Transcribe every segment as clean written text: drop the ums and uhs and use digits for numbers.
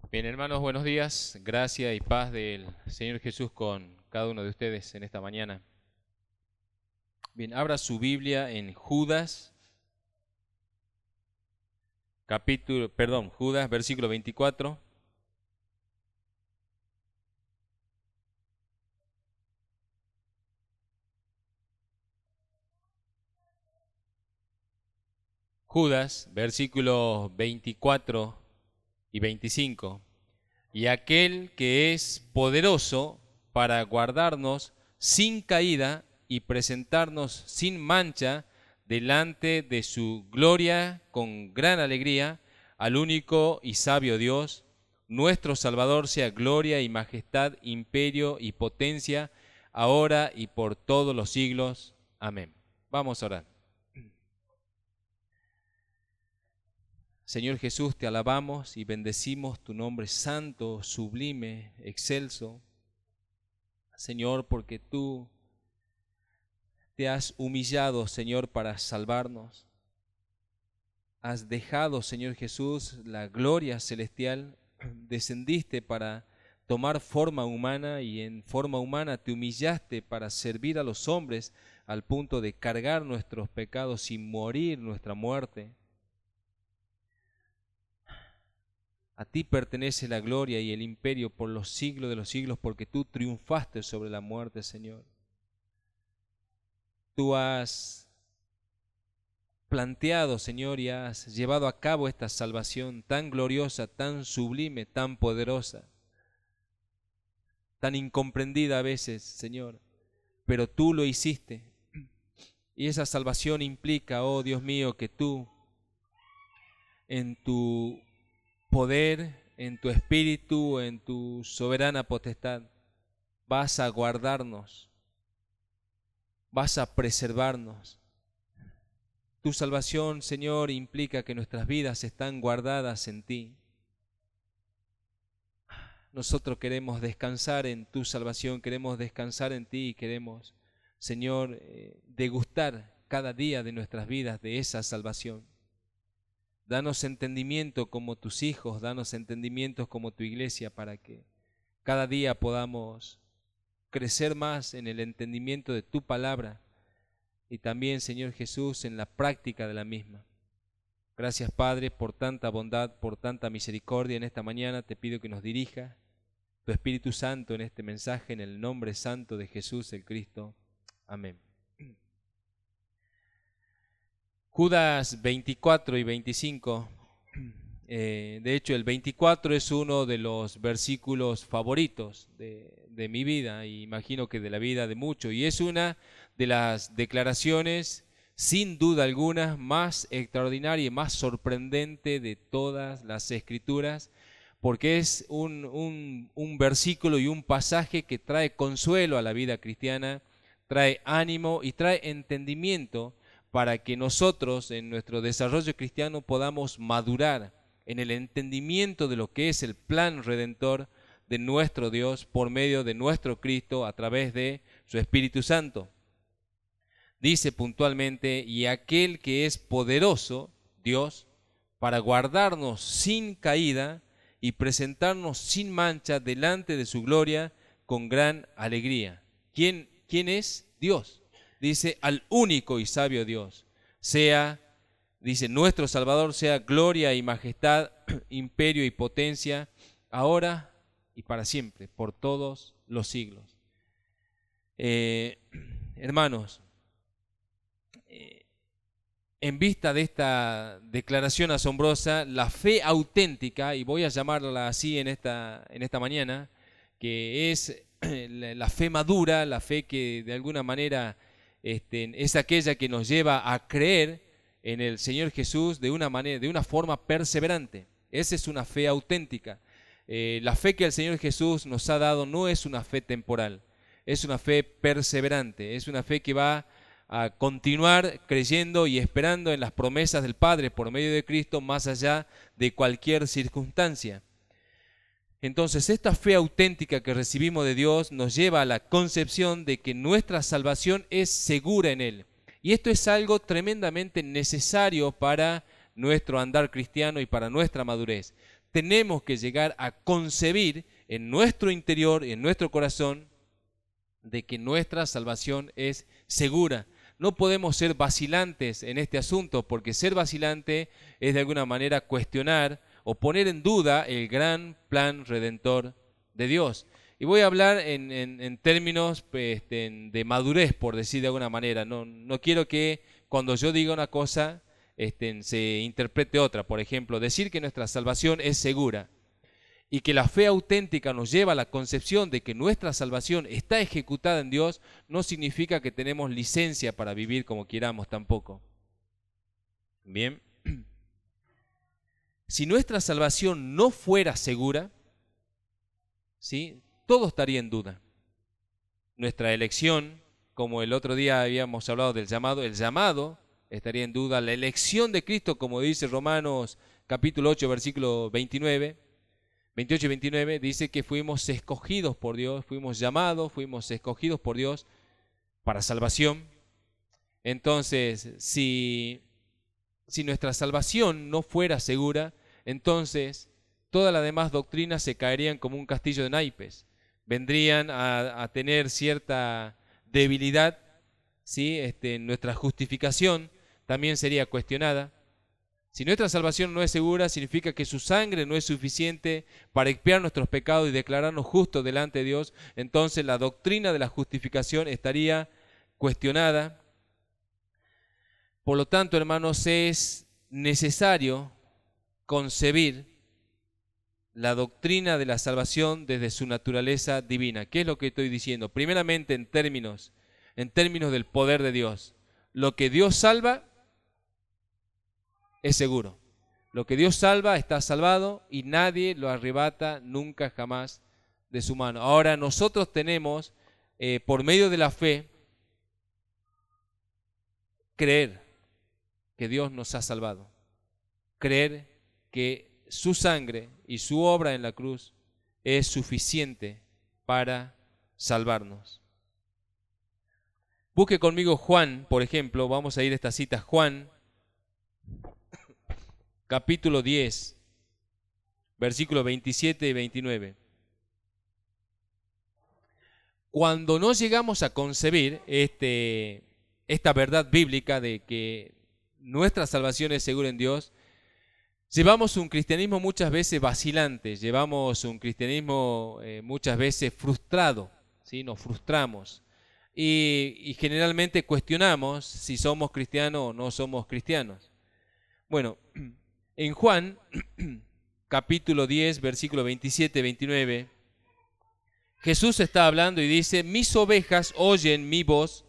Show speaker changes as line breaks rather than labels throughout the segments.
Bien, hermanos, buenos días. Gracia y paz del Señor Jesús con cada uno de ustedes en esta mañana. Bien, abra su Biblia en Judas, Judas, versículo 24. Judas, versículos 24 y 25. Y aquel que es poderoso para guardarnos sin caída y presentarnos sin mancha delante de su gloria con gran alegría, al único y sabio Dios, nuestro Salvador, sea gloria y majestad, imperio y potencia, ahora y por todos los siglos. Amén. Vamos a orar. Señor Jesús, te alabamos y bendecimos tu nombre santo, sublime, excelso. Señor, porque tú te has humillado, Señor, para salvarnos. Has dejado, Señor Jesús, la gloria celestial, descendiste para tomar forma humana y en forma humana te humillaste para servir a los hombres al punto de cargar nuestros pecados y morir nuestra muerte. A ti pertenece la gloria y el imperio por los siglos de los siglos, porque tú triunfaste sobre la muerte, Señor. Tú has planteado, Señor, y has llevado a cabo esta salvación tan gloriosa, tan sublime, tan poderosa, tan incomprendida a veces, Señor, pero tú lo hiciste. Y esa salvación implica, oh Dios mío, que tú, en tu poder, en tu espíritu, en tu soberana potestad, vas a guardarnos, vas a preservarnos. Tu salvación, Señor, implica que nuestras vidas están guardadas en ti. Nosotros queremos descansar en tu salvación, queremos descansar en ti y queremos, Señor, degustar cada día de nuestras vidas de esa salvación. Danos entendimiento como tus hijos, danos entendimientos como tu iglesia para que cada día podamos crecer más en el entendimiento de tu palabra y también, Señor Jesús, en la práctica de la misma. Gracias, Padre, por tanta bondad, por tanta misericordia en esta mañana. Te pido que nos dirija tu Espíritu Santo en este mensaje, en el nombre santo de Jesús el Cristo. Amén. Judas 24 y 25, de hecho el 24 es uno de los versículos favoritos de mi vida, y imagino que de la vida de muchos, y es una de las declaraciones sin duda alguna más extraordinaria y más sorprendente de todas las Escrituras, porque es un versículo y un pasaje que trae consuelo a la vida cristiana, trae ánimo y trae entendimiento para que nosotros en nuestro desarrollo cristiano podamos madurar en el entendimiento de lo que es el plan redentor de nuestro Dios por medio de nuestro Cristo a través de su Espíritu Santo. Dice puntualmente, y aquel que es poderoso, Dios, para guardarnos sin caída y presentarnos sin mancha delante de su gloria con gran alegría. ¿Quién es? Dios. Dice, al único y sabio Dios, dice, nuestro Salvador, sea gloria y majestad, imperio y potencia, ahora y para siempre, por todos los siglos. Hermanos, en vista de esta declaración asombrosa, la fe auténtica, y voy a llamarla así en esta mañana, que es la fe madura, la fe que de alguna manera es aquella que nos lleva a creer en el Señor Jesús de una forma perseverante. Esa es una fe auténtica. La fe que el Señor Jesús nos ha dado no es una fe temporal, es una fe perseverante, es una fe que va a continuar creyendo y esperando en las promesas del Padre por medio de Cristo más allá de cualquier circunstancia. Entonces, esta fe auténtica que recibimos de Dios nos lleva a la concepción de que nuestra salvación es segura en Él. Y esto es algo tremendamente necesario para nuestro andar cristiano y para nuestra madurez. tenemos que llegar a concebir en nuestro interior y en nuestro corazón de que nuestra salvación es segura. No podemos ser vacilantes en este asunto, porque ser vacilante es de alguna manera cuestionar o poner en duda el gran plan redentor de Dios. Y voy a hablar en términos de madurez, por decir de alguna manera. No quiero que cuando yo diga una cosa se interprete otra. Por ejemplo, decir que nuestra salvación es segura y que la fe auténtica nos lleva a la concepción de que nuestra salvación está ejecutada en Dios, no significa que tenemos licencia para vivir como queramos tampoco. Bien. Si nuestra salvación no fuera segura, ¿sí?, todo estaría en duda. Nuestra elección, como el otro día habíamos hablado del llamado, el llamado estaría en duda. La elección de Cristo, como dice Romanos capítulo 8, versículo 28 y 29, dice que fuimos escogidos por Dios, fuimos llamados, fuimos escogidos por Dios para salvación. Entonces, si nuestra salvación no fuera segura, entonces todas las demás doctrinas se caerían como un castillo de naipes. Vendrían a tener cierta debilidad, ¿sí? Nuestra justificación también sería cuestionada. Si nuestra salvación no es segura, significa que su sangre no es suficiente para expiar nuestros pecados y declararnos justos delante de Dios. Entonces la doctrina de la justificación estaría cuestionada. Por lo tanto, hermanos, es necesario concebir la doctrina de la salvación desde su naturaleza divina. ¿Qué es lo que estoy diciendo? Primeramente, en términos del poder de Dios. Lo que Dios salva es seguro. Lo que Dios salva está salvado y nadie lo arrebata nunca jamás de su mano. Ahora nosotros tenemos, por medio de la fe, creer que Dios nos ha salvado. Creer que su sangre y su obra en la cruz es suficiente para salvarnos. Busque conmigo Juan, por ejemplo, vamos a ir a esta cita, Juan, capítulo 10, versículos 27 y 29. Cuando no llegamos a concebir esta verdad bíblica de que nuestra salvación es segura en Dios, llevamos un cristianismo muchas veces vacilante, llevamos un cristianismo muchas veces frustrado, ¿sí? Nos frustramos y generalmente cuestionamos si somos cristianos o no somos cristianos. Bueno, en Juan, capítulo 10, versículo 27-29, Jesús está hablando y dice: mis ovejas oyen mi voz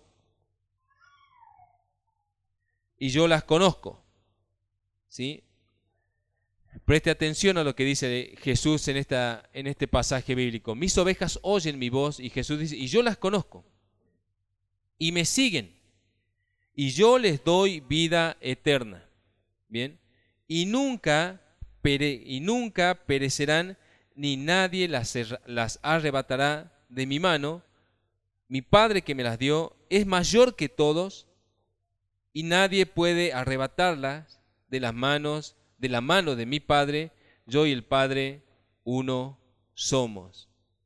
y yo las conozco. ¿Sí? Preste atención a lo que dice Jesús en este pasaje bíblico. Mis ovejas oyen mi voz, y Jesús dice, y yo las conozco, y me siguen, y yo les doy vida eterna. Bien, y nunca perecerán, ni nadie las arrebatará de mi mano. Mi Padre que me las dio es mayor que todos, y nadie puede arrebatarlas de la mano de mi Padre. Yo y el Padre uno somos.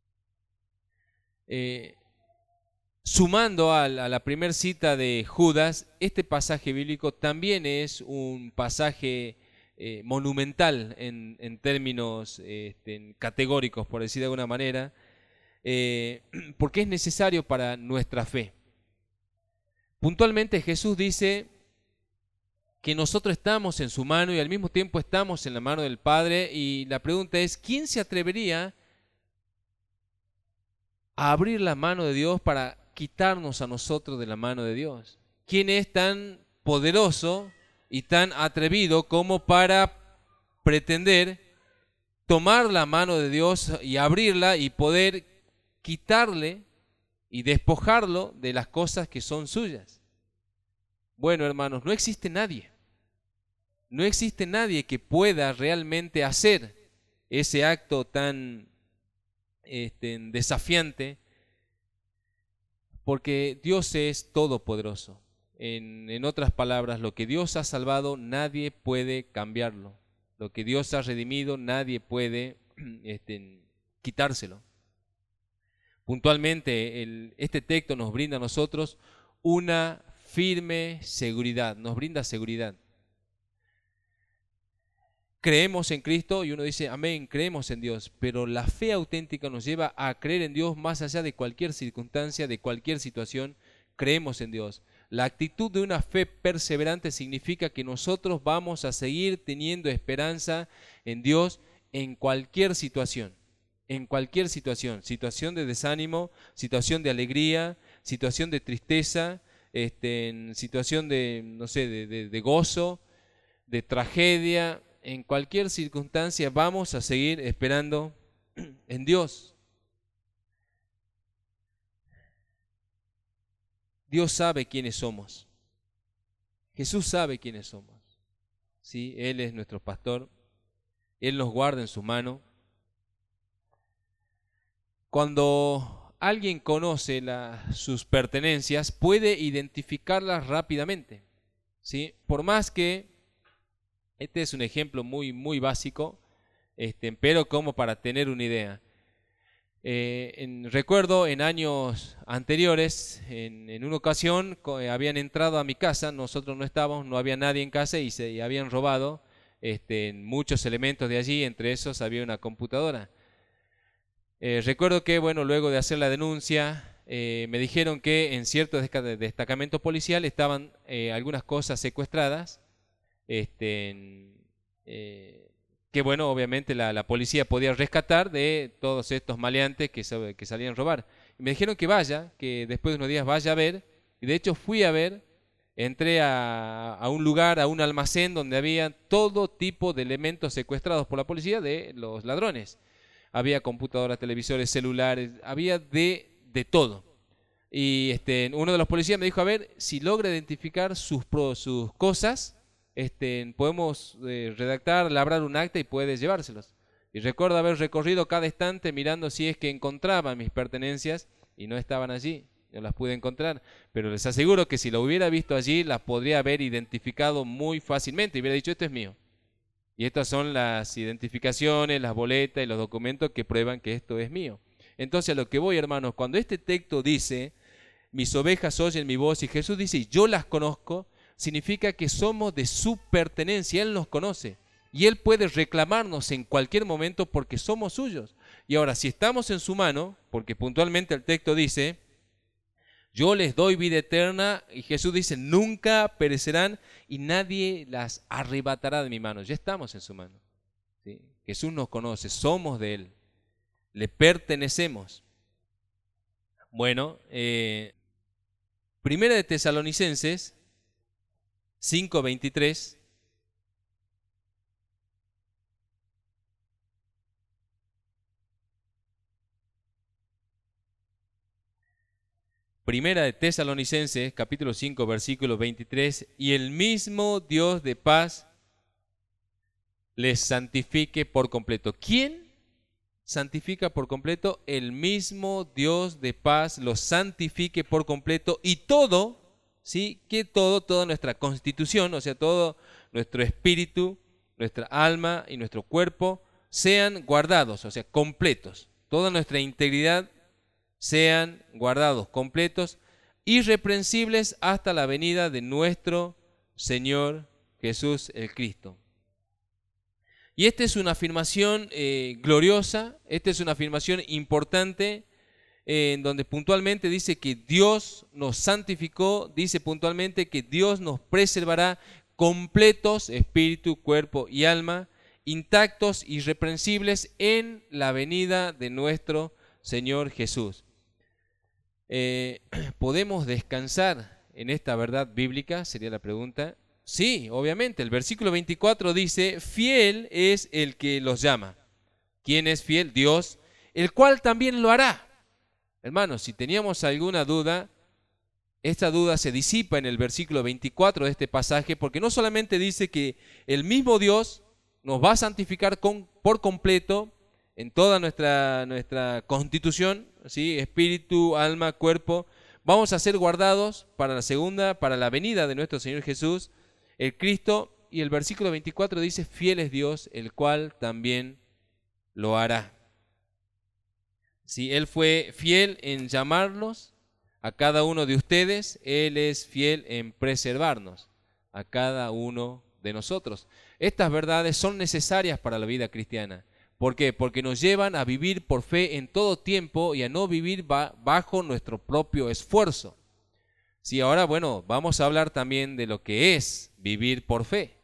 Sumando a la primera cita de Judas, este pasaje bíblico también es un pasaje monumental en términos categóricos, por decir de alguna manera, porque es necesario para nuestra fe. Puntualmente Jesús dice que nosotros estamos en su mano y al mismo tiempo estamos en la mano del Padre, y la pregunta es, ¿quién se atrevería a abrir la mano de Dios para quitarnos a nosotros de la mano de Dios? ¿Quién es tan poderoso y tan atrevido como para pretender tomar la mano de Dios y abrirla y poder quitarle y despojarlo de las cosas que son suyas? Bueno, hermanos, no existe nadie. No existe nadie que pueda realmente hacer ese acto tan desafiante, porque Dios es todopoderoso. En otras palabras, lo que Dios ha salvado, nadie puede cambiarlo. Lo que Dios ha redimido, nadie puede quitárselo. Puntualmente, este texto nos brinda a nosotros una firme seguridad, nos brinda seguridad. Creemos en Cristo y uno dice, amén, creemos en Dios, pero la fe auténtica nos lleva a creer en Dios más allá de cualquier circunstancia, de cualquier situación. Creemos en Dios. La actitud de una fe perseverante significa que nosotros vamos a seguir teniendo esperanza en Dios en cualquier situación. En cualquier situación, situación de desánimo, situación de alegría, situación de tristeza, situación de, no sé, de gozo, de tragedia. En cualquier circunstancia vamos a seguir esperando en Dios. Dios sabe quiénes somos. Jesús sabe quiénes somos. ¿Sí? Él es nuestro pastor. Él nos guarda en su mano. Cuando alguien conoce sus pertenencias, puede identificarlas rápidamente. ¿Sí? Por más que, este es un ejemplo muy básico, pero como para tener una idea. Recuerdo en años anteriores, en una ocasión habían entrado a mi casa, nosotros no estábamos, no había nadie en casa y habían robado muchos elementos de allí, entre esos había una computadora. Recuerdo que, bueno, luego de hacer la denuncia, me dijeron que en cierto destacamento policial estaban algunas cosas secuestradas, que bueno, obviamente la policía podía rescatar de todos estos maleantes que salían a robar. Y me dijeron que vaya, que después de unos días vaya a ver, y de hecho fui a ver, entré a un lugar, a un almacén donde había todo tipo de elementos secuestrados por la policía de los ladrones. Había computadoras, televisores, celulares, había de todo. Y uno de los policías me dijo, a ver, si logra identificar sus cosas, podemos redactar, labrar un acta y puedes llevárselos. Y recuerdo haber recorrido cada estante mirando si es que encontraba mis pertenencias y no estaban allí, no las pude encontrar, pero les aseguro que si lo hubiera visto allí, las podría haber identificado muy fácilmente y hubiera dicho, esto es mío. Y estas son las identificaciones, las boletas y los documentos que prueban que esto es mío. Entonces a lo que voy, hermanos, cuando este texto dice, mis ovejas oyen mi voz, y Jesús dice, yo las conozco, significa que somos de su pertenencia, Él nos conoce y Él puede reclamarnos en cualquier momento porque somos suyos. Y ahora, si estamos en su mano, porque puntualmente el texto dice, yo les doy vida eterna, y Jesús dice, nunca perecerán y nadie las arrebatará de mi mano. Ya estamos en su mano. ¿Sí? Jesús nos conoce, somos de Él, le pertenecemos. Bueno, Primera de Tesalonicenses 5:23. Primera de Tesalonicenses, capítulo 5, versículo 23. Y el mismo Dios de paz les santifique por completo. ¿Quién santifica por completo? El mismo Dios de paz los santifique por completo y todo, ¿sí? Que toda nuestra constitución, o sea, todo nuestro espíritu, nuestra alma y nuestro cuerpo sean guardados, o sea, completos. Toda nuestra integridad sean guardados, completos, irreprensibles hasta la venida de nuestro Señor Jesús el Cristo. Y esta es una afirmación gloriosa, esta es una afirmación importante, en donde puntualmente dice que Dios nos santificó, dice puntualmente que Dios nos preservará completos, espíritu, cuerpo y alma, intactos, irreprensibles en la venida de nuestro Señor Jesús. ¿Podemos descansar en esta verdad bíblica? Sería la pregunta. Sí, obviamente. El versículo 24 dice, fiel es el que los llama. ¿Quién es fiel? Dios, el cual también lo hará. Hermanos, si teníamos alguna duda, esta duda se disipa en el versículo 24 de este pasaje, porque no solamente dice que el mismo Dios nos va a santificar por completo en toda nuestra constitución, ¿sí? Espíritu, alma, cuerpo, vamos a ser guardados para la venida de nuestro Señor Jesús, el Cristo, y el versículo 24 dice, fiel es Dios, el cual también lo hará. Si Él fue fiel en llamarnos a cada uno de ustedes, Él es fiel en preservarnos a cada uno de nosotros. Estas verdades son necesarias para la vida cristiana. ¿Por qué? Porque nos llevan a vivir por fe en todo tiempo y a no vivir bajo nuestro propio esfuerzo. Sí, ahora, bueno, vamos a hablar también de lo que es vivir por fe.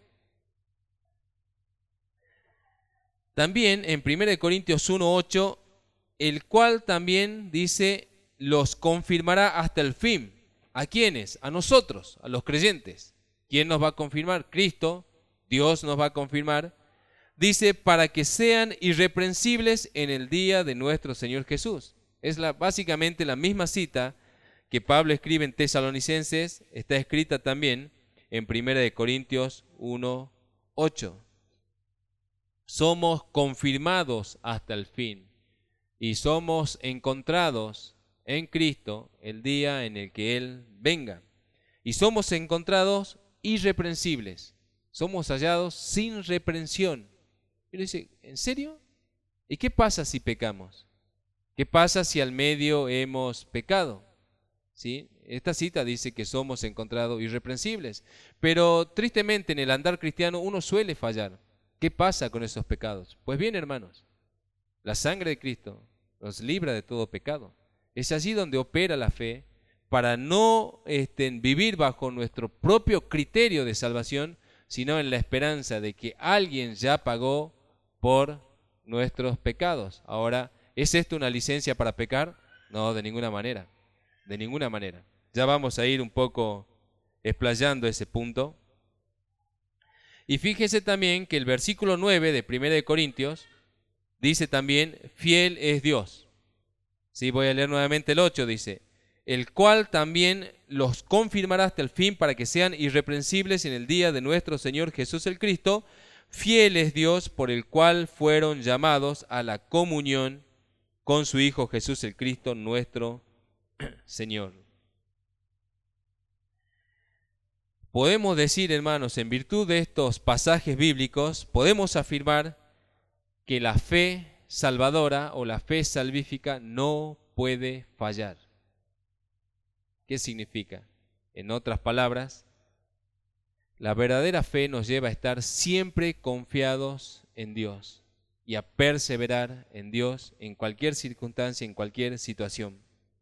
También en 1 Corintios 1:8, el cual también dice, los confirmará hasta el fin. ¿A quiénes? A nosotros, a los creyentes. ¿Quién nos va a confirmar? Cristo, Dios nos va a confirmar. Dice, para que sean irreprensibles en el día de nuestro Señor Jesús. Es básicamente la misma cita que Pablo escribe en Tesalonicenses, está escrita también en 1 Corintios 1:8. Somos confirmados hasta el fin y somos encontrados en Cristo el día en el que Él venga. Y somos encontrados irreprensibles, somos hallados sin reprensión. Y uno dice, ¿en serio? ¿Y qué pasa si pecamos? ¿Qué pasa si al medio hemos pecado? ¿Sí? Esta cita dice que somos encontrados irreprensibles, pero tristemente en el andar cristiano uno suele fallar. ¿Qué pasa con esos pecados? Pues bien, hermanos, la sangre de Cristo nos libra de todo pecado. Es allí donde opera la fe para no vivir bajo nuestro propio criterio de salvación, sino en la esperanza de que alguien ya pagó por nuestros pecados. Ahora, ¿es esto una licencia para pecar? No, de ninguna manera, de ninguna manera. Ya vamos a ir un poco explayando ese punto. Y fíjese también que el versículo 9 de 1 Corintios dice también, fiel es Dios. Sí, voy a leer nuevamente el 8, dice, el cual también los confirmará hasta el fin para que sean irreprensibles en el día de nuestro Señor Jesús el Cristo. Fiel es Dios por el cual fueron llamados a la comunión con su Hijo Jesús el Cristo, nuestro Señor. Podemos decir, hermanos, en virtud de estos pasajes bíblicos, podemos afirmar que la fe salvadora o la fe salvífica no puede fallar. ¿Qué significa? En otras palabras, la verdadera fe nos lleva a estar siempre confiados en Dios y a perseverar en Dios en cualquier circunstancia, en cualquier situación.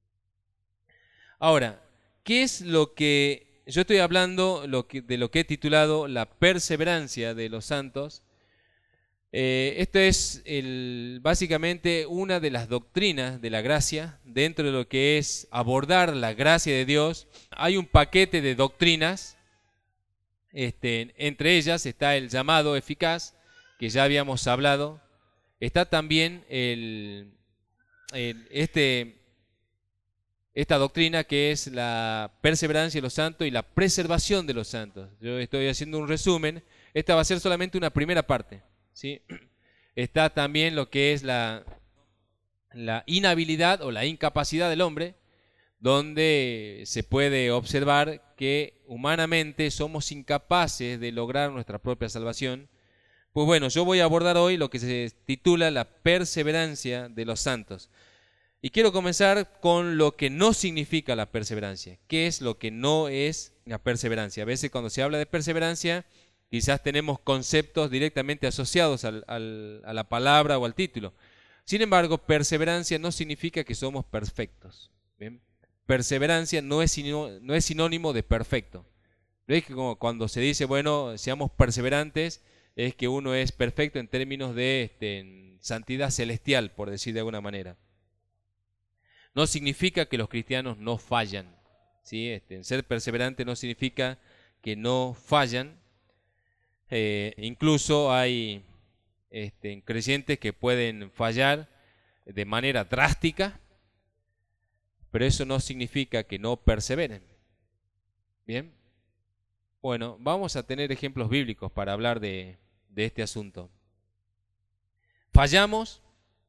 Ahora, ¿qué es lo que yo estoy hablando de lo que he titulado la perseverancia de los santos? Esto es básicamente una de las doctrinas de la gracia. Dentro de lo que es abordar la gracia de Dios, hay un paquete de doctrinas. Entre ellas está el llamado eficaz, que ya habíamos hablado. Está también esta doctrina que es la perseverancia de los santos y la preservación de los santos. Yo estoy haciendo un resumen. Esta va a ser solamente una primera parte, ¿sí? Está también lo que es la inhabilidad o la incapacidad del hombre, donde se puede observar que humanamente somos incapaces de lograr nuestra propia salvación. Pues bueno, yo voy a abordar hoy lo que se titula la perseverancia de los santos. Y quiero comenzar con lo que no significa la perseverancia. ¿Qué es lo que no es la perseverancia? A veces cuando se habla de perseverancia, quizás tenemos conceptos directamente asociados a la palabra o al título. Sin embargo, perseverancia no significa que somos perfectos. ¿Bien? Perseverancia no es sinónimo de perfecto. No es que como cuando se dice, bueno, seamos perseverantes, es que uno es perfecto en términos de santidad celestial, por decir de alguna manera. No significa que los cristianos no fallan, ¿sí? Ser perseverante no significa que no fallan. Incluso hay creyentes que pueden fallar de manera drástica, pero eso no significa que no perseveren. Bien, bueno, vamos a tener ejemplos bíblicos para hablar de este asunto. Fallamos,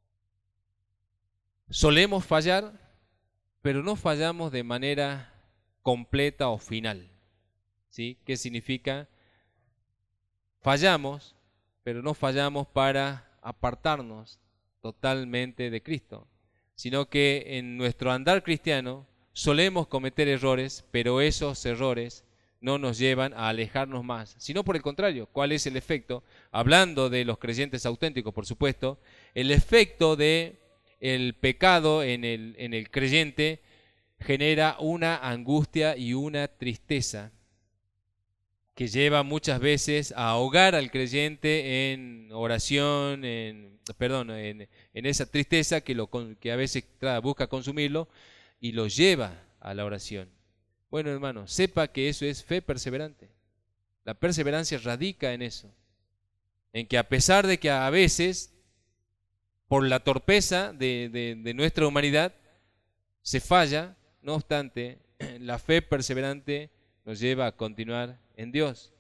solemos fallar, pero no fallamos de manera completa o final, ¿sí? ¿Qué significa? fallamos, pero no fallamos para apartarnos totalmente de Cristo, sino que en nuestro andar cristiano solemos cometer errores, pero esos errores no nos llevan a alejarnos más, sino por el contrario. ¿Cuál es el efecto? Hablando de los creyentes auténticos, por supuesto, el efecto de el pecado en el creyente genera una angustia y una tristeza que lleva muchas veces a ahogar al creyente en oración, en esa tristeza que a veces busca consumirlo y lo lleva a la oración. Bueno, hermano, sepa que eso es fe perseverante. La perseverancia radica en eso, en que a pesar de que a veces, por la torpeza de nuestra humanidad, se falla, no obstante, la fe perseverante nos lleva a continuar en Dios.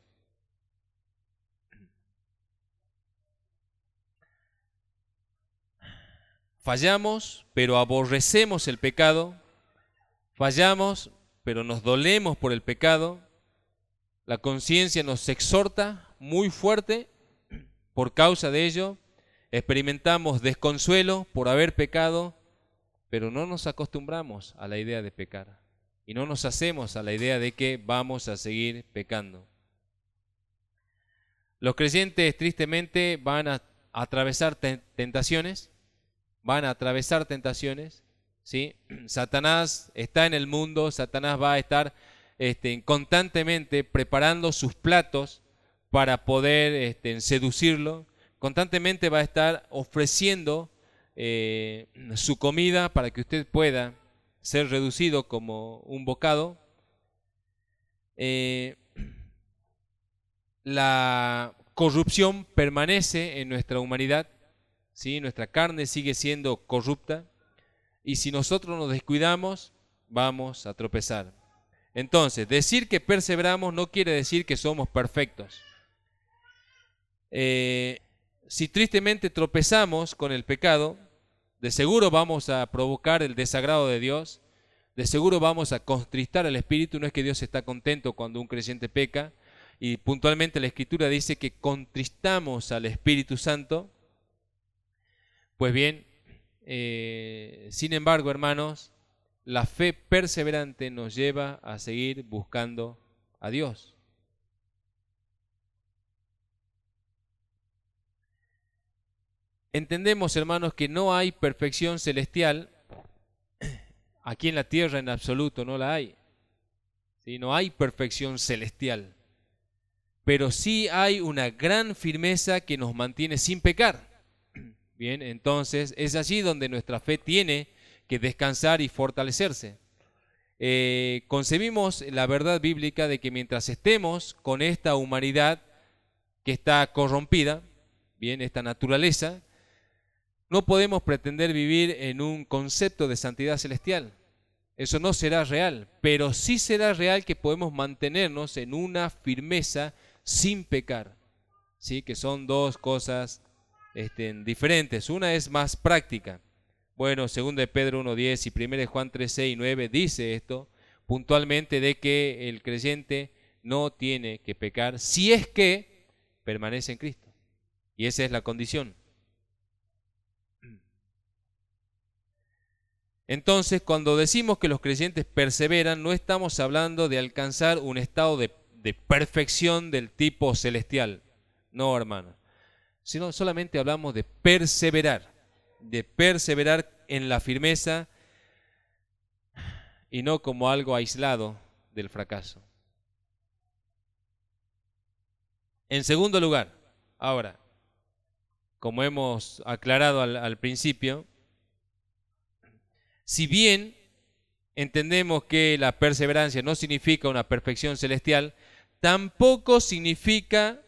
Fallamos, pero aborrecemos el pecado. Fallamos, pero nos dolemos por el pecado. La conciencia nos exhorta muy fuerte por causa de ello. Experimentamos desconsuelo por haber pecado, pero no nos acostumbramos a la idea de pecar. Y no nos hacemos a la idea de que vamos a seguir pecando. Los creyentes tristemente van a atravesar tentaciones, ¿sí? Satanás está en el mundo, Satanás va a estar constantemente preparando sus platos para poder seducirlo, constantemente va a estar ofreciendo su comida para que usted pueda ser reducido como un bocado. La corrupción permanece en nuestra humanidad, ¿sí? Nuestra carne sigue siendo corrupta y si nosotros nos descuidamos, vamos a tropezar. Entonces, decir que perseveramos no quiere decir que somos perfectos. Si tristemente tropezamos con el pecado, de seguro vamos a provocar el desagrado de Dios, de seguro vamos a contristar al Espíritu. No es que Dios está contento cuando un creyente peca, y puntualmente la Escritura dice que contristamos al Espíritu Santo. Pues bien, sin embargo, hermanos, la fe perseverante nos lleva a seguir buscando a Dios. Entendemos, hermanos, que no hay perfección celestial. Aquí en la tierra en absoluto no la hay. ¿Sí? No hay perfección celestial. Pero sí hay una gran firmeza que nos mantiene sin pecar. Bien, entonces es allí donde nuestra fe tiene que descansar y fortalecerse. Concebimos la verdad bíblica de que mientras estemos con esta humanidad que está corrompida, bien, esta naturaleza, no podemos pretender vivir en un concepto de santidad celestial. Eso no será real, pero sí será real que podemos mantenernos en una firmeza sin pecar, ¿sí? Que son dos cosas diferentes. Una es más práctica. Bueno, 2 de Pedro 1:10 y 1 de Juan 3:6 y 9 dice esto puntualmente, de que el creyente no tiene que pecar si es que permanece en Cristo. Y esa es la condición. Entonces, cuando decimos que los creyentes perseveran, no estamos hablando de alcanzar un estado de perfección del tipo celestial. No, hermano. Sino solamente hablamos de perseverar en la firmeza y no como algo aislado del fracaso. En segundo lugar, ahora, como hemos aclarado al principio, si bien entendemos que la perseverancia no significa una perfección celestial, tampoco significa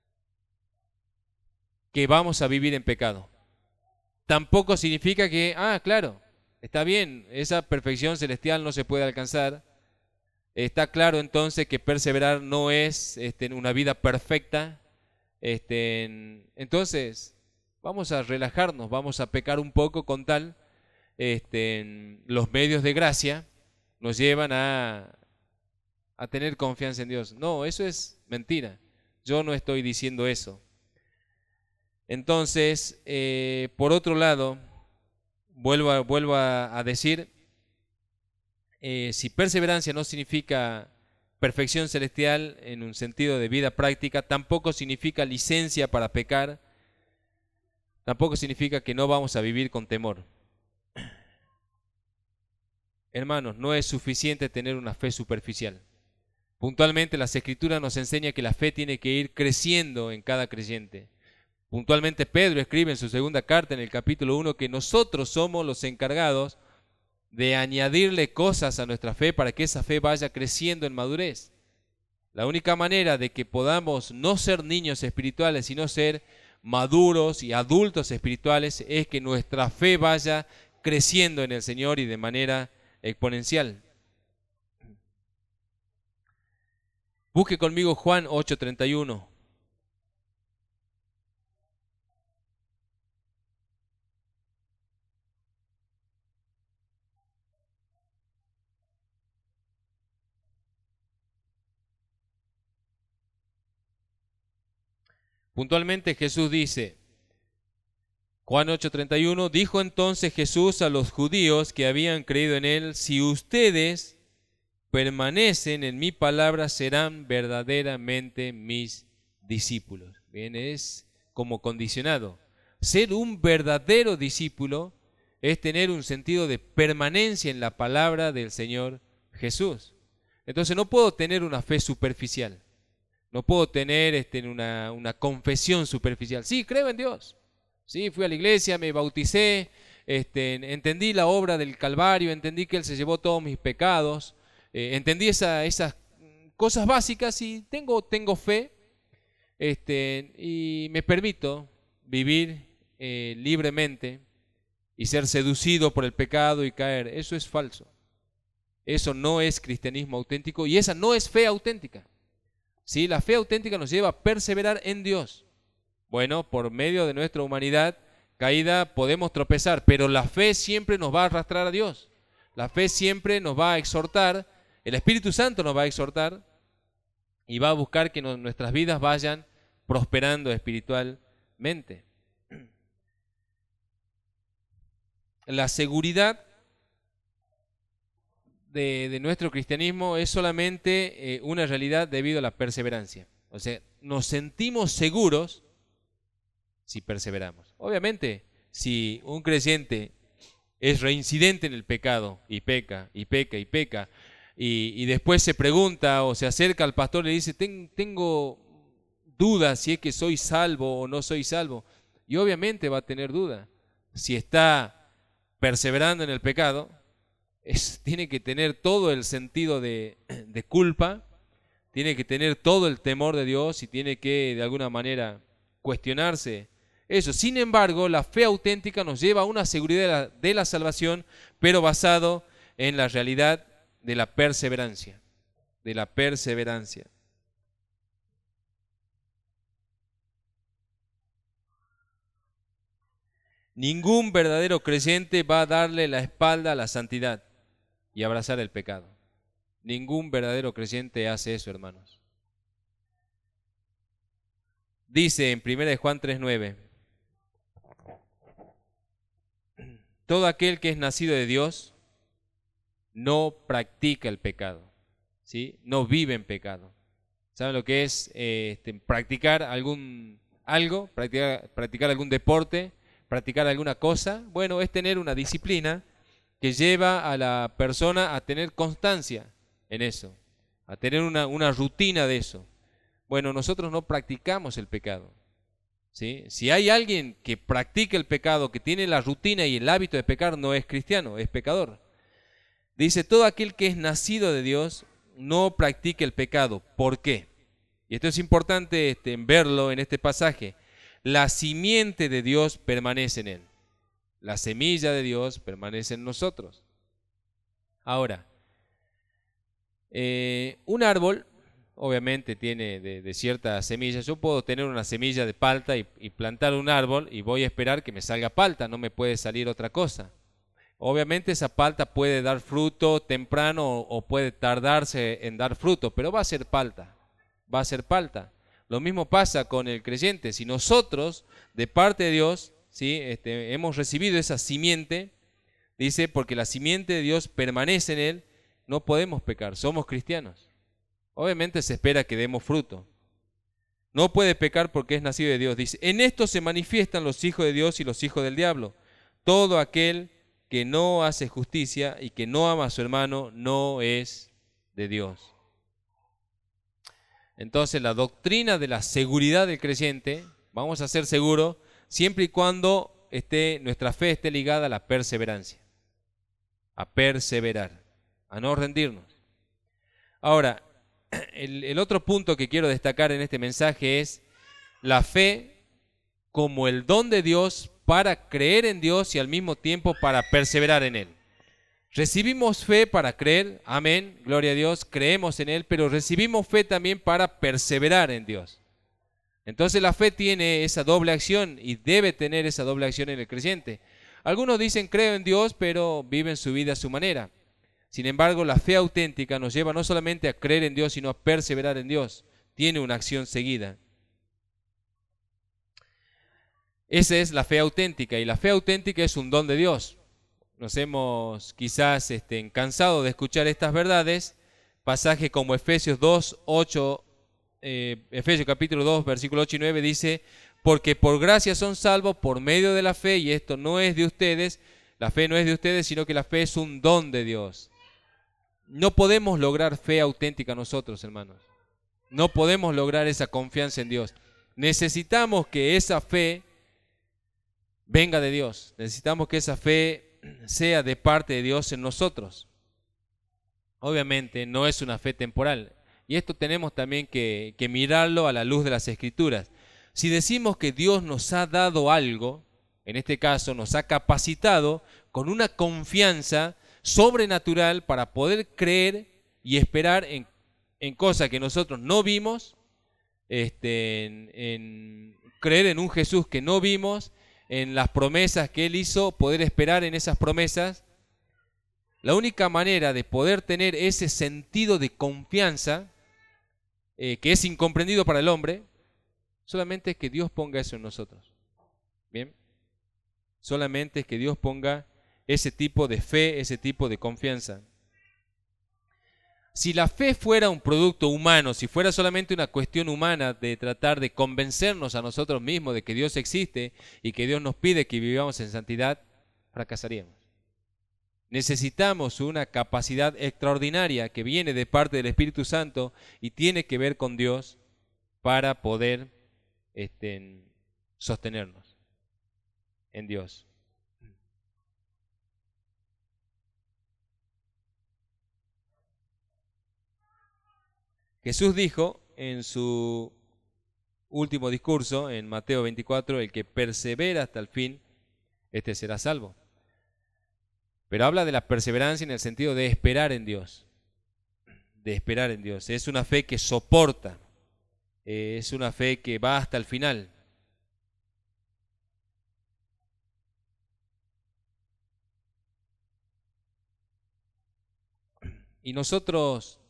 que vamos a vivir en pecado. Tampoco significa que, claro, está bien, esa perfección celestial no se puede alcanzar. Está claro entonces que perseverar no es una vida perfecta. Entonces, vamos a relajarnos, vamos a pecar un poco con tal. Los medios de gracia nos llevan a tener confianza en Dios. No, eso es mentira. Yo no estoy diciendo eso. Entonces, por otro lado, vuelvo a decir, si perseverancia no significa perfección celestial en un sentido de vida práctica, tampoco significa licencia para pecar, tampoco significa que no vamos a vivir con temor. Hermanos, no es suficiente tener una fe superficial. Puntualmente las Escrituras nos enseñan que la fe tiene que ir creciendo en cada creyente. Puntualmente Pedro escribe en su segunda carta en el capítulo 1 que nosotros somos los encargados de añadirle cosas a nuestra fe para que esa fe vaya creciendo en madurez. La única manera de que podamos no ser niños espirituales, sino ser maduros y adultos espirituales, es que nuestra fe vaya creciendo en el Señor y de manera exponencial. Busque conmigo Juan 8:31. Puntualmente Jesús dice, Juan 8:31, dijo entonces Jesús a los judíos que habían creído en él, si ustedes permanecen en mi palabra, serán verdaderamente mis discípulos. Bien, es como condicionado. Ser un verdadero discípulo es tener un sentido de permanencia en la palabra del Señor Jesús. Entonces no puedo tener una fe superficial. No puedo tener una confesión superficial. Sí, creo en Dios. Sí, fui a la iglesia, me bauticé, entendí la obra del Calvario, entendí que Él se llevó todos mis pecados, entendí esas cosas básicas y tengo fe, y me permito vivir libremente y ser seducido por el pecado y caer. Eso es falso. Eso no es cristianismo auténtico y esa no es fe auténtica. ¿Sí? La fe auténtica nos lleva a perseverar en Dios. Bueno, por medio de nuestra humanidad caída podemos tropezar, pero la fe siempre nos va a arrastrar a Dios. La fe siempre nos va a exhortar, el Espíritu Santo nos va a exhortar y va a buscar que nuestras vidas vayan prosperando espiritualmente. La seguridad de nuestro cristianismo es solamente una realidad debido a la perseverancia. O sea, nos sentimos seguros si perseveramos. Obviamente, si un creyente es reincidente en el pecado y peca, y peca, y peca, y después se pregunta o se acerca al pastor y le dice, tengo dudas si es que soy salvo o no soy salvo. Y obviamente va a tener duda. Si está perseverando en el pecado, tiene que tener todo el sentido de culpa, tiene que tener todo el temor de Dios y tiene que de alguna manera cuestionarse eso. Sin embargo, la fe auténtica nos lleva a una seguridad de la salvación, pero basado en la realidad de la perseverancia, Ningún verdadero creyente va a darle la espalda a la santidad y abrazar el pecado. Ningún verdadero creyente hace eso, hermanos. Dice en 1 Juan 3:9, todo aquel que es nacido de Dios no practica el pecado, ¿sí? No vive en pecado. ¿Saben lo que es practicar practicar algún deporte, practicar alguna cosa? Bueno, es tener una disciplina que lleva a la persona a tener constancia en eso, a tener una rutina de eso. Bueno, nosotros no practicamos el pecado, ¿sí? Si hay alguien que practica el pecado, que tiene la rutina y el hábito de pecar, no es cristiano, es pecador. Dice, todo aquel que es nacido de Dios no practica el pecado. ¿Por qué? Y esto es importante verlo en este pasaje. La simiente de Dios permanece en él. La semilla de Dios permanece en nosotros. Ahora, un árbol obviamente tiene de ciertas semillas. Yo puedo tener una semilla de palta y plantar un árbol y voy a esperar que me salga palta, no me puede salir otra cosa. Obviamente esa palta puede dar fruto temprano o puede tardarse en dar fruto, pero va a ser palta, Lo mismo pasa con el creyente. Si nosotros, de parte de Dios, ¿sí? Hemos recibido esa simiente, dice, porque la simiente de Dios permanece en él, no podemos pecar, somos cristianos. Obviamente se espera que demos fruto. No puede pecar porque es nacido de Dios. Dice, en esto se manifiestan los hijos de Dios y los hijos del diablo. Todo aquel que no hace justicia y que no ama a su hermano no es de Dios. Entonces la doctrina de la seguridad del creyente, vamos a ser seguros siempre y cuando nuestra fe esté ligada a la perseverancia, a perseverar, a no rendirnos. Ahora, el otro punto que quiero destacar en este mensaje es la fe como el don de Dios para creer en Dios y al mismo tiempo para perseverar en Él. Recibimos fe para creer, amén, gloria a Dios, creemos en Él, pero recibimos fe también para perseverar en Dios. Entonces la fe tiene esa doble acción y debe tener esa doble acción en el creyente. Algunos dicen creo en Dios, pero viven su vida a su manera. Sin embargo, la fe auténtica nos lleva no solamente a creer en Dios, sino a perseverar en Dios. Tiene una acción seguida. Esa es la fe auténtica, y la fe auténtica es un don de Dios. Nos hemos quizás cansado de escuchar estas verdades. Pasajes como Efesios 2, 8, Efesios capítulo 2, versículo 8 y 9 dice, porque por gracia son salvos por medio de la fe, y esto no es de ustedes, la fe no es de ustedes, sino que la fe es un don de Dios. No podemos lograr fe auténtica nosotros, hermanos. No podemos lograr esa confianza en Dios. Necesitamos que esa fe venga de Dios. Necesitamos que esa fe sea de parte de Dios en nosotros. Obviamente no es una fe temporal. Y esto tenemos también que mirarlo a la luz de las Escrituras. Si decimos que Dios nos ha dado algo, en este caso nos ha capacitado con una confianza sobrenatural para poder creer y esperar en cosas que nosotros no vimos, en creer en un Jesús que no vimos, en las promesas que Él hizo, poder esperar en esas promesas. La única manera de poder tener ese sentido de confianza, que es incomprendido para el hombre, solamente es que Dios ponga eso en nosotros. ¿Bien? Solamente es que Dios ponga ese tipo de fe, ese tipo de confianza. Si la fe fuera un producto humano, si fuera solamente una cuestión humana de tratar de convencernos a nosotros mismos de que Dios existe y que Dios nos pide que vivamos en santidad, fracasaríamos. Necesitamos una capacidad extraordinaria que viene de parte del Espíritu Santo y tiene que ver con Dios para poder sostenernos en Dios. Jesús dijo en su último discurso, en Mateo 24, el que persevera hasta el fin, este será salvo. Pero habla de la perseverancia en el sentido de esperar en Dios. De esperar en Dios. Es una fe que soporta. Es una fe que va hasta el final. Y nosotros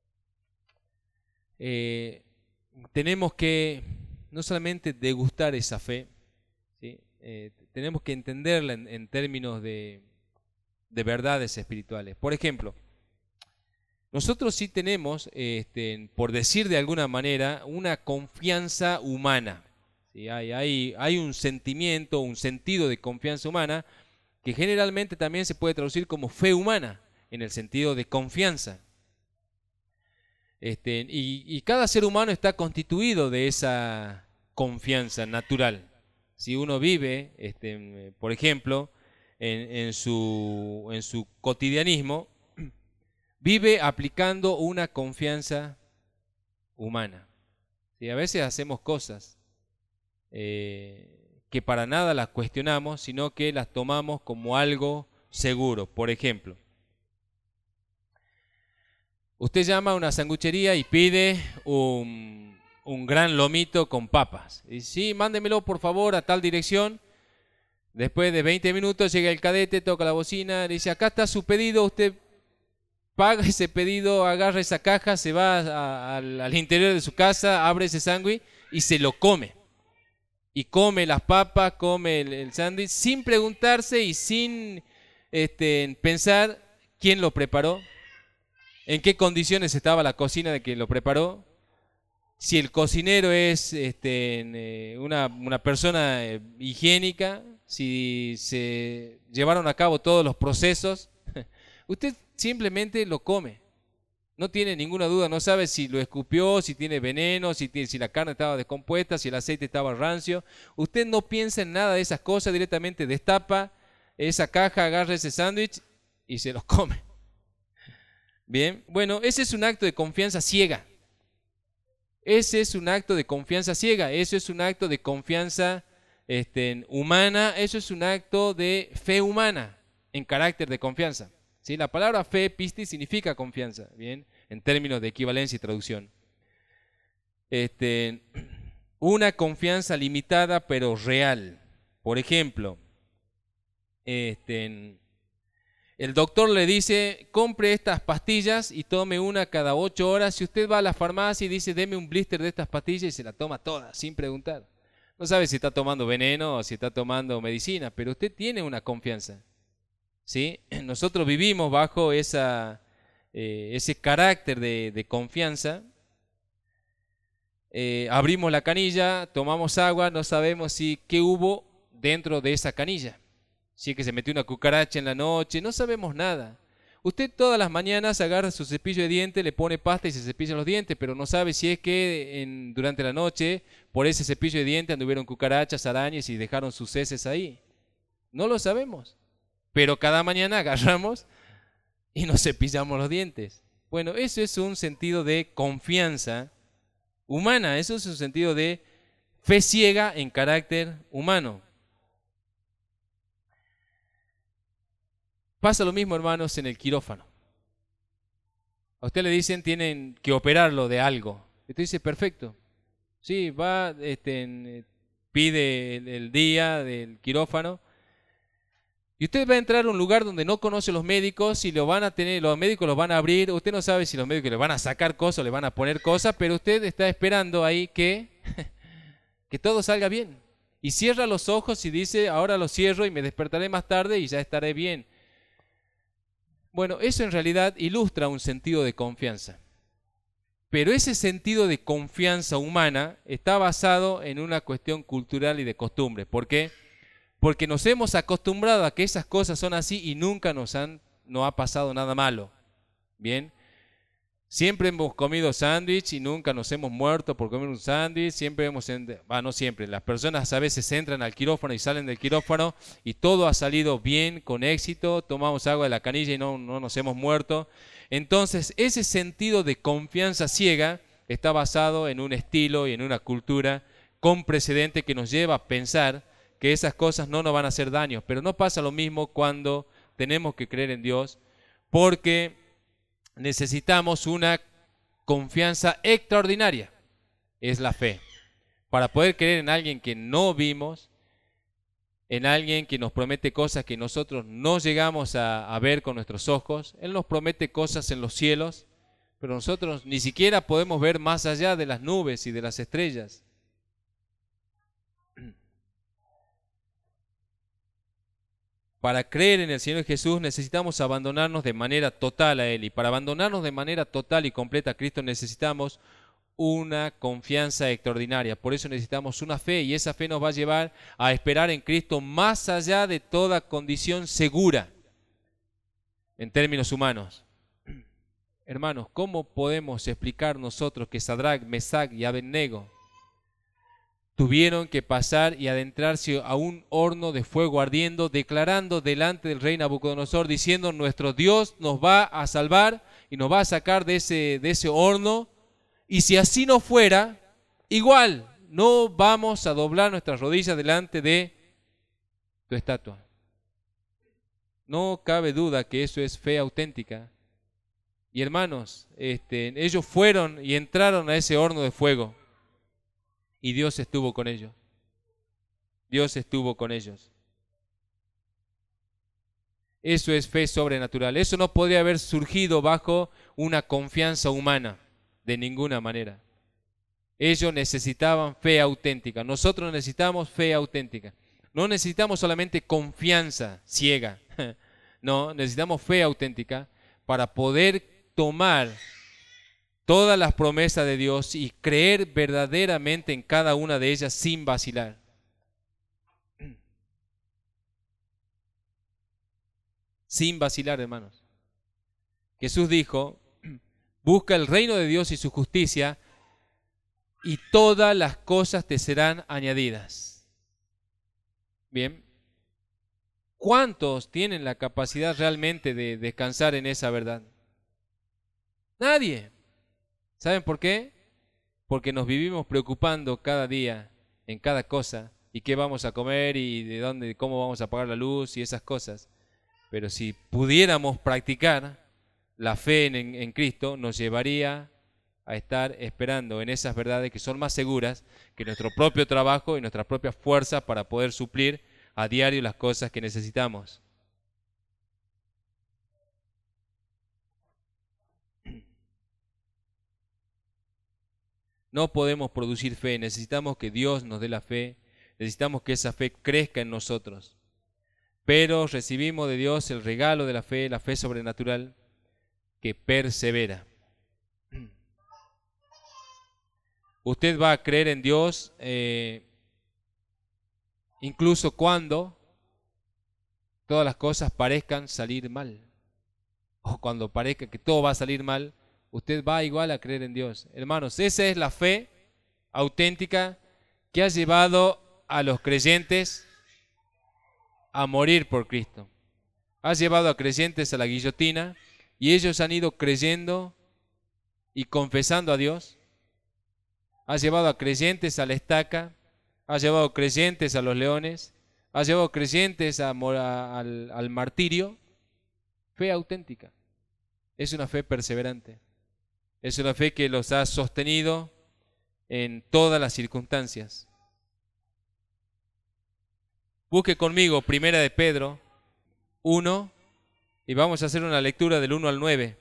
tenemos que no solamente degustar esa fe, ¿sí? Tenemos que entenderla en términos de verdades espirituales. Por ejemplo, nosotros sí tenemos, por decir de alguna manera, una confianza humana. ¿Sí? Hay un sentimiento, un sentido de confianza humana que generalmente también se puede traducir como fe humana, en el sentido de confianza. Y cada ser humano está constituido de esa confianza natural. Si uno vive, por ejemplo, en su cotidianismo, vive aplicando una confianza humana. ¿Sí? A veces hacemos cosas que para nada las cuestionamos, sino que las tomamos como algo seguro. Por ejemplo, usted llama a una sanguchería y pide un gran lomito con papas. Y sí, mándemelo por favor a tal dirección. Después de 20 minutos llega el cadete, toca la bocina, le dice, acá está su pedido, usted paga ese pedido, agarra esa caja, se va al interior de su casa, abre ese sándwich y se lo come. Y come las papas, come el sándwich, sin preguntarse y sin pensar quién lo preparó, en qué condiciones estaba la cocina de quien lo preparó, si el cocinero es una persona higiénica, si se llevaron a cabo todos los procesos. Usted simplemente lo come. No tiene ninguna duda, no sabe si lo escupió, si tiene veneno, si la carne estaba descompuesta, si el aceite estaba rancio. Usted no piensa en nada de esas cosas, directamente destapa esa caja, agarra ese sándwich y se los come. Bien, bueno, ese es un acto de confianza ciega. Ese es un acto de confianza ciega, eso es un acto de confianza humana, eso es un acto de fe humana en carácter de confianza. ¿Sí? La palabra fe, pistis, significa confianza, bien, en términos de equivalencia y traducción. Una confianza limitada pero real. Por ejemplo, el doctor le dice, compre estas pastillas y tome una cada 8 horas. Si usted va a la farmacia y dice, deme un blister de estas pastillas, y se la toma toda, sin preguntar. No sabe si está tomando veneno o si está tomando medicina, pero usted tiene una confianza. ¿Sí? Nosotros vivimos bajo ese carácter de confianza. Abrimos la canilla, tomamos agua, no sabemos qué hubo dentro de esa canilla. Si es que se metió una cucaracha en la noche, no sabemos nada. Usted todas las mañanas agarra su cepillo de dientes, le pone pasta y se cepilla los dientes, pero no sabe si es que durante la noche por ese cepillo de dientes anduvieron cucarachas, arañas y dejaron sus heces ahí. No lo sabemos. Pero cada mañana agarramos y nos cepillamos los dientes. Bueno, eso es un sentido de confianza humana, eso es un sentido de fe ciega en carácter humano. Pasa lo mismo, hermanos, en el quirófano. A usted le dicen tienen que operarlo de algo. Usted dice, perfecto. Sí, va, pide el día del quirófano. Y usted va a entrar a un lugar donde no conoce los médicos y los médicos los van a abrir. Usted no sabe si los médicos le van a sacar cosas o le van a poner cosas, pero usted está esperando ahí que todo salga bien. Y cierra los ojos y dice, ahora los cierro y me despertaré más tarde y ya estaré bien. Bueno, eso en realidad ilustra un sentido de confianza. Pero ese sentido de confianza humana está basado en una cuestión cultural y de costumbre. ¿Por qué? Porque nos hemos acostumbrado a que esas cosas son así y nunca nos ha pasado nada malo. Bien, siempre hemos comido sándwich y nunca nos hemos muerto por comer un sándwich. Siempre no siempre, las personas a veces entran al quirófano y salen del quirófano y todo ha salido bien, con éxito. Tomamos agua de la canilla y no nos hemos muerto. Entonces, ese sentido de confianza ciega está basado en un estilo y en una cultura con precedente que nos lleva a pensar que esas cosas no nos van a hacer daño. Pero no pasa lo mismo cuando tenemos que creer en Dios, porque necesitamos una confianza extraordinaria, es la fe. Para poder creer en alguien que no vimos, en alguien que nos promete cosas que nosotros no llegamos a ver con nuestros ojos. Él nos promete cosas en los cielos, pero nosotros ni siquiera podemos ver más allá de las nubes y de las estrellas. Para creer en el Señor Jesús necesitamos abandonarnos de manera total a Él. Y para abandonarnos de manera total y completa a Cristo necesitamos una confianza extraordinaria. Por eso necesitamos una fe, y esa fe nos va a llevar a esperar en Cristo más allá de toda condición segura en términos humanos. Hermanos, ¿cómo podemos explicar nosotros que Sadrac, Mesac y Abednego tuvieron que pasar y adentrarse a un horno de fuego ardiendo, declarando delante del rey Nabucodonosor, diciendo, nuestro Dios nos va a salvar y nos va a sacar de ese horno, y si así no fuera, igual no vamos a doblar nuestras rodillas delante de tu estatua? No cabe duda que eso es fe auténtica. Y hermanos, ellos fueron y entraron a ese horno de fuego. Y Dios estuvo con ellos. Dios estuvo con ellos. Eso es fe sobrenatural. Eso no podría haber surgido bajo una confianza humana, de ninguna manera. Ellos necesitaban fe auténtica. Nosotros necesitamos fe auténtica. No necesitamos solamente confianza ciega. No, necesitamos fe auténtica para poder tomar todas las promesas de Dios y creer verdaderamente en cada una de ellas sin vacilar. Sin vacilar, hermanos. Jesús dijo, busca el reino de Dios y su justicia y todas las cosas te serán añadidas. Bien. ¿Cuántos tienen la capacidad realmente de descansar en esa verdad? Nadie. ¿Saben por qué? Porque nos vivimos preocupando cada día en cada cosa y qué vamos a comer y de dónde, cómo vamos a pagar la luz y esas cosas. Pero si pudiéramos practicar la fe en Cristo, nos llevaría a estar esperando en esas verdades que son más seguras que nuestro propio trabajo y nuestras propias fuerzas para poder suplir a diario las cosas que necesitamos. No podemos producir fe, necesitamos que Dios nos dé la fe, necesitamos que esa fe crezca en nosotros. Pero recibimos de Dios el regalo de la fe sobrenatural que persevera. Usted va a creer en Dios incluso cuando todas las cosas parezcan salir mal. O cuando parezca que todo va a salir mal, usted va igual a creer en Dios. Hermanos, esa es la fe auténtica que ha llevado a los creyentes a morir por Cristo. Ha llevado a creyentes a la guillotina y ellos han ido creyendo y confesando a Dios. Ha llevado a creyentes a la estaca, ha llevado creyentes a los leones, ha llevado creyentes al martirio. Fe auténtica. Es una fe perseverante. Es una fe que los ha sostenido en todas las circunstancias. Busque conmigo Primera de Pedro 1 y vamos a hacer una lectura del 1 al 9.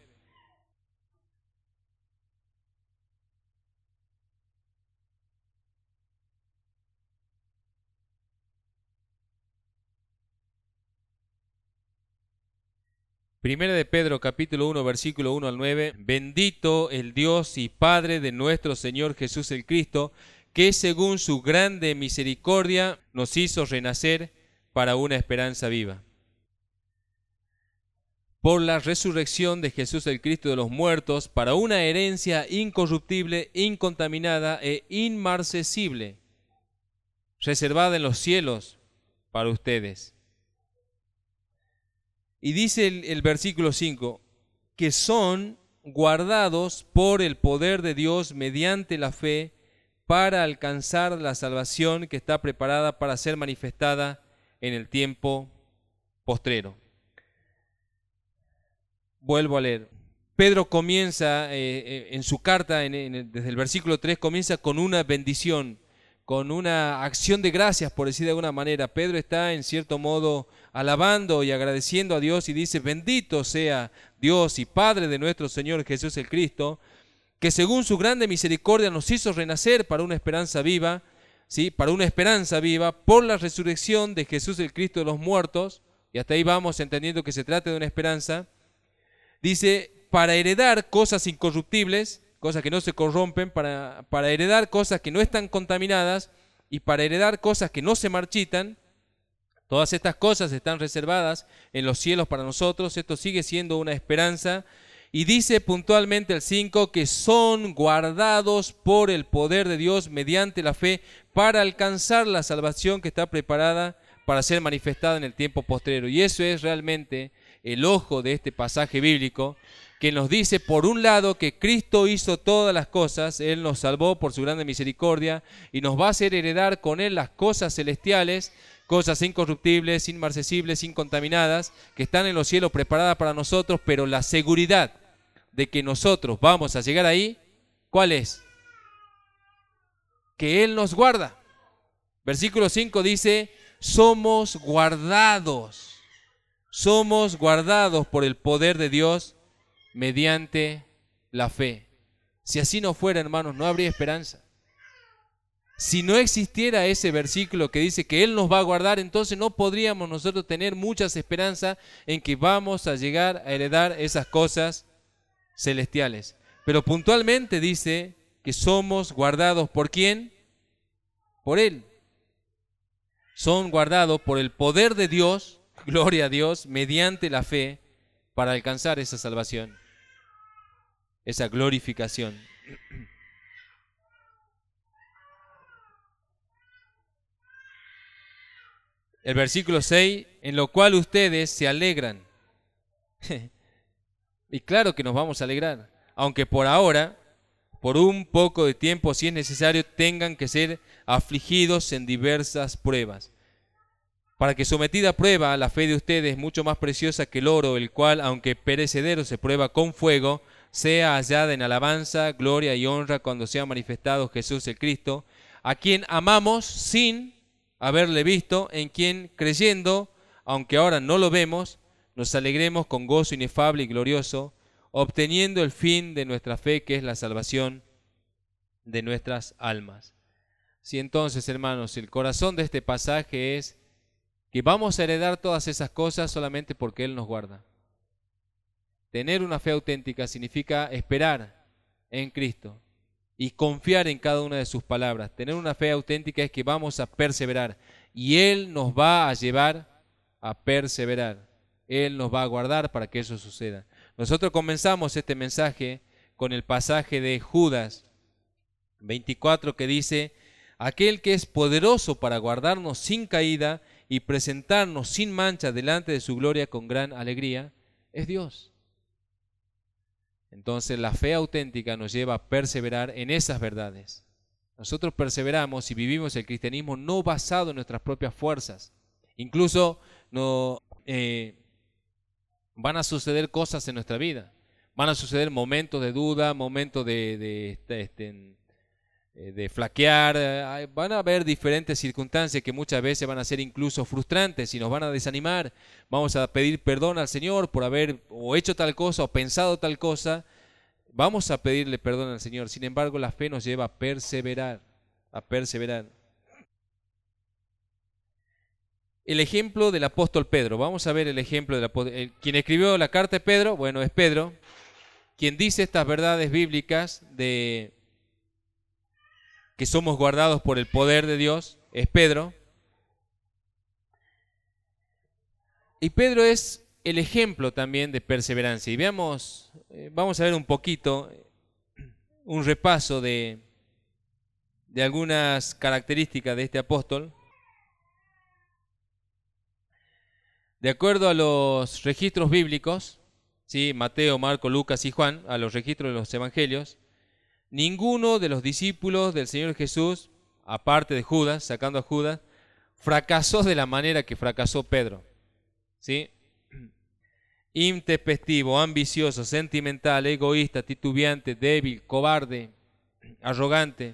Primera de Pedro, capítulo 1, versículo 1 al 9. Bendito el Dios y Padre de nuestro Señor Jesús el Cristo, que según su grande misericordia nos hizo renacer para una esperanza viva. Por la resurrección de Jesús el Cristo de los muertos, para una herencia incorruptible, incontaminada e inmarcesible, reservada en los cielos para ustedes. Y dice el versículo 5, que son guardados por el poder de Dios mediante la fe para alcanzar la salvación que está preparada para ser manifestada en el tiempo postrero. Vuelvo a leer. Pedro comienza en su carta, desde el versículo 3, comienza con una bendición, con una acción de gracias, por decir de alguna manera. Pedro está en cierto modo alabando y agradeciendo a Dios y dice, bendito sea Dios y Padre de nuestro Señor Jesús el Cristo, que según su grande misericordia nos hizo renacer para una esperanza viva, ¿sí? Para una esperanza viva por la resurrección de Jesús el Cristo de los muertos, y hasta ahí vamos entendiendo que se trata de una esperanza. Dice, para heredar cosas incorruptibles, cosas que no se corrompen, para heredar cosas que no están contaminadas y para heredar cosas que no se marchitan. Todas estas cosas están reservadas en los cielos para nosotros. Esto sigue siendo una esperanza. Y dice puntualmente el 5 que son guardados por el poder de Dios mediante la fe para alcanzar la salvación que está preparada para ser manifestada en el tiempo postrero. Y eso es realmente el ojo de este pasaje bíblico, que nos dice por un lado que Cristo hizo todas las cosas, Él nos salvó por su grande misericordia y nos va a hacer heredar con Él las cosas celestiales, cosas incorruptibles, inmarcesibles, incontaminadas, que están en los cielos preparadas para nosotros, pero la seguridad de que nosotros vamos a llegar ahí, ¿cuál es? Que Él nos guarda. Versículo 5 dice, somos guardados Somos guardados por el poder de Dios mediante la fe. Si así no fuera, hermanos, no habría esperanza. Si no existiera ese versículo que dice que Él nos va a guardar, entonces no podríamos nosotros tener muchas esperanzas en que vamos a llegar a heredar esas cosas celestiales. Pero puntualmente dice que somos guardados ¿por quién? Por Él. Son guardados por el poder de Dios, gloria a Dios, mediante la fe para alcanzar esa salvación, esa glorificación. El versículo 6, en lo cual ustedes se alegran. Y claro que nos vamos a alegrar, aunque por ahora, por un poco de tiempo, si es necesario, tengan que ser afligidos en diversas pruebas, para que sometida a prueba la fe de ustedes, mucho más preciosa que el oro, el cual, aunque perecedero, se prueba con fuego, sea hallada en alabanza, gloria y honra cuando sea manifestado Jesús el Cristo, a quien amamos sin haberle visto, en quien creyendo, aunque ahora no lo vemos, nos alegremos con gozo inefable y glorioso, obteniendo el fin de nuestra fe, que es la salvación de nuestras almas. Si entonces, hermanos, el corazón de este pasaje es que vamos a heredar todas esas cosas solamente porque Él nos guarda. Tener una fe auténtica significa esperar en Cristo y confiar en cada una de sus palabras. Tener una fe auténtica es que vamos a perseverar y Él nos va a llevar a perseverar. Él nos va a guardar para que eso suceda. Nosotros comenzamos este mensaje con el pasaje de Judas 24 que dice: aquel que es poderoso para guardarnos sin caída y presentarnos sin mancha delante de su gloria con gran alegría, es Dios. Entonces la fe auténtica nos lleva a perseverar en esas verdades. Nosotros perseveramos y vivimos el cristianismo no basado en nuestras propias fuerzas. Incluso van a suceder cosas en nuestra vida. Van a suceder momentos de duda, momentos de flaquear. Van a haber diferentes circunstancias que muchas veces van a ser incluso frustrantes y nos van a desanimar. Vamos a pedir perdón al Señor por haber o hecho tal cosa o pensado tal cosa. Vamos a pedirle perdón al Señor. Sin embargo, la fe nos lleva a perseverar, a perseverar. El ejemplo del apóstol Pedro. Vamos a ver el ejemplo del apóstol. Quien escribió la carta de Pedro, bueno, es Pedro. Quien dice estas verdades bíblicas de que somos guardados por el poder de Dios, es Pedro. Y Pedro es el ejemplo también de perseverancia. Y veamos, vamos a ver un poquito, un repaso de algunas características de este apóstol. De acuerdo a los registros bíblicos, ¿sí? Mateo, Marco, Lucas y Juan, a los registros de los evangelios, ninguno de los discípulos del Señor Jesús, aparte de Judas, sacando a Judas, fracasó de la manera que fracasó Pedro. ¿Sí? Intempestivo, ambicioso, sentimental, egoísta, titubeante, débil, cobarde, arrogante.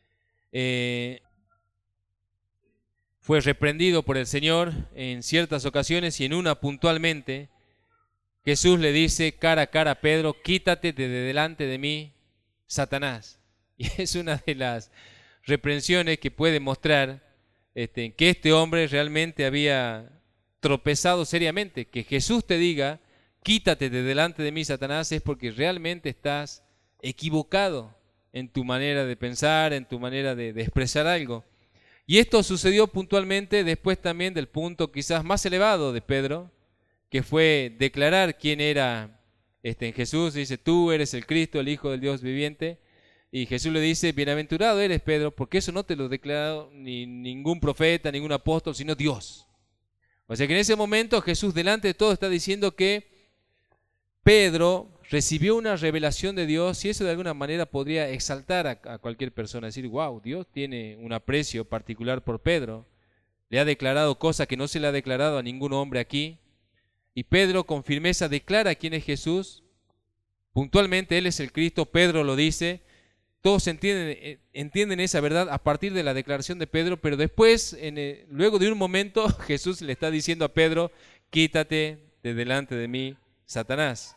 Fue reprendido por el Señor en ciertas ocasiones y en una puntualmente Jesús le dice cara a cara a Pedro: quítate de delante de mí, Satanás. Y es una de las reprensiones que puede mostrar que este hombre realmente había tropezado seriamente. Que Jesús te diga quítate de delante de mí, Satanás, es porque realmente estás equivocado en tu manera de pensar, en tu manera de expresar algo. Y esto sucedió puntualmente después también del punto quizás más elevado de Pedro, que fue declarar quién era en Jesús. Dice: tú eres el Cristo, el Hijo del Dios viviente. Y Jesús le dice: bienaventurado eres, Pedro, porque eso no te lo ha declarado ni ningún profeta, ningún apóstol, sino Dios. O sea que en ese momento Jesús delante de todo está diciendo que Pedro recibió una revelación de Dios, y eso de alguna manera podría exaltar a cualquier persona, decir: wow, Dios tiene un aprecio particular por Pedro, le ha declarado cosas que no se le ha declarado a ningún hombre aquí. Y Pedro con firmeza declara quién es Jesús, puntualmente Él es el Cristo. Pedro lo dice, todos entienden esa verdad a partir de la declaración de Pedro, pero después, luego de un momento, Jesús le está diciendo a Pedro: quítate de delante de mí, Satanás.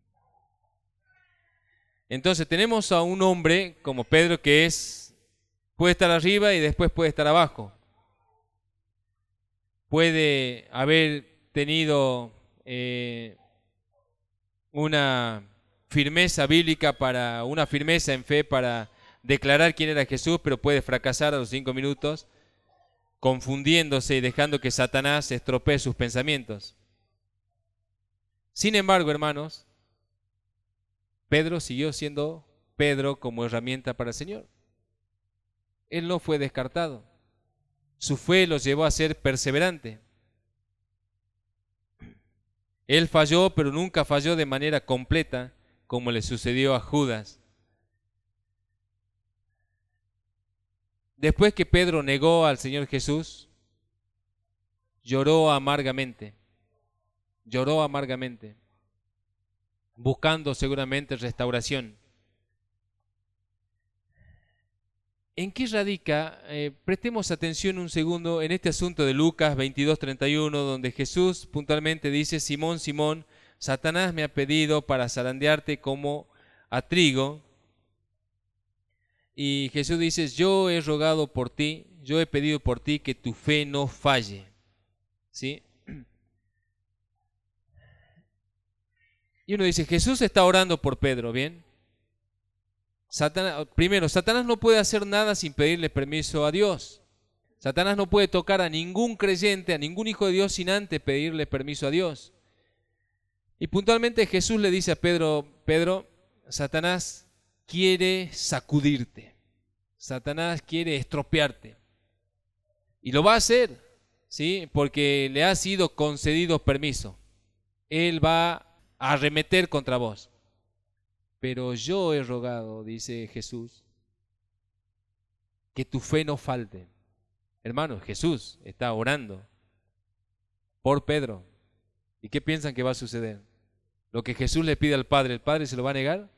Entonces tenemos a un hombre como Pedro que puede estar arriba y después puede estar abajo. Puede haber tenido una firmeza bíblica, una firmeza en fe para declarar quién era Jesús, pero puede fracasar a los 5 minutos, confundiéndose y dejando que Satanás estropee sus pensamientos. Sin embargo, hermanos, Pedro siguió siendo Pedro como herramienta para el Señor. Él no fue descartado. Su fe los llevó a ser perseverante. Él falló, pero nunca falló de manera completa, como le sucedió a Judas. Después que Pedro negó al Señor Jesús, lloró amargamente, buscando seguramente restauración. ¿En qué radica? Prestemos atención un segundo en este asunto de Lucas 22:31, donde Jesús puntualmente dice: Simón, Simón, Satanás me ha pedido para zarandearte como a trigo. Y Jesús dice: yo he rogado por ti, yo he pedido por ti que tu fe no falle. ¿Sí? Y uno dice: Jesús está orando por Pedro, ¿bien? Primero, Satanás no puede hacer nada sin pedirle permiso a Dios. Satanás no puede tocar a ningún creyente, a ningún hijo de Dios, sin antes pedirle permiso a Dios. Y puntualmente Jesús le dice a Pedro: Pedro, Satanás quiere sacudirte. Satanás quiere estropearte. Y lo va a hacer, ¿sí? Porque le ha sido concedido permiso. Él va a arremeter contra vos. Pero yo he rogado, dice Jesús, que tu fe no falte. Hermanos, Jesús está orando por Pedro. ¿Y qué piensan que va a suceder? Lo que Jesús le pide al Padre, ¿el Padre se lo va a negar?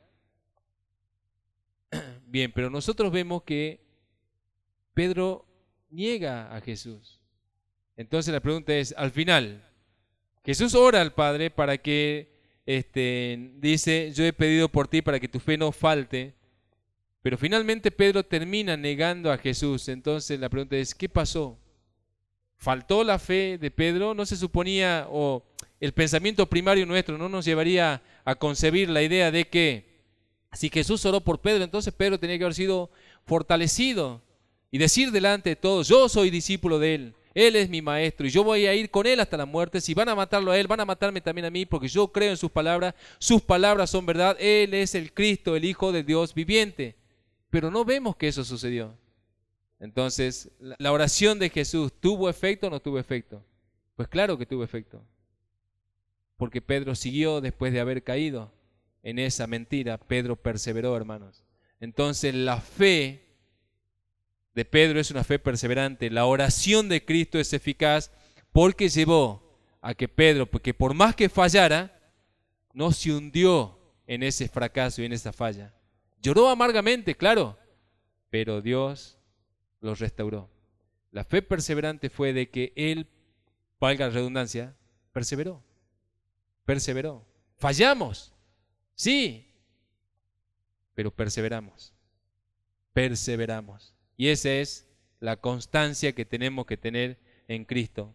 Bien, pero nosotros vemos que Pedro niega a Jesús. Entonces la pregunta es, al final, Jesús ora al Padre para que dice: yo he pedido por ti para que tu fe no falte, pero finalmente Pedro termina negando a Jesús. Entonces la pregunta es, ¿qué pasó? ¿Faltó la fe de Pedro? ¿No se suponía, o el pensamiento primario nuestro no nos llevaría a concebir la idea de que si Jesús oró por Pedro, entonces Pedro tenía que haber sido fortalecido y decir delante de todos: yo soy discípulo de él, él es mi maestro y yo voy a ir con él hasta la muerte? Si van a matarlo a él, van a matarme también a mí, porque yo creo en sus palabras son verdad, él es el Cristo, el Hijo de Dios viviente. Pero no vemos que eso sucedió. Entonces, ¿la oración de Jesús tuvo efecto o no tuvo efecto? Pues claro que tuvo efecto, porque Pedro siguió después de haber caído en esa mentira. Pedro perseveró, hermanos. Entonces la fe de Pedro es una fe perseverante. La oración de Cristo es eficaz porque llevó a que Pedro, porque por más que fallara, no se hundió en ese fracaso y en esa falla. Lloró amargamente, claro, pero Dios los restauró. La fe perseverante fue de que él, valga la redundancia, perseveró. Fallamos, sí, pero perseveramos. Y esa es la constancia que tenemos que tener en Cristo.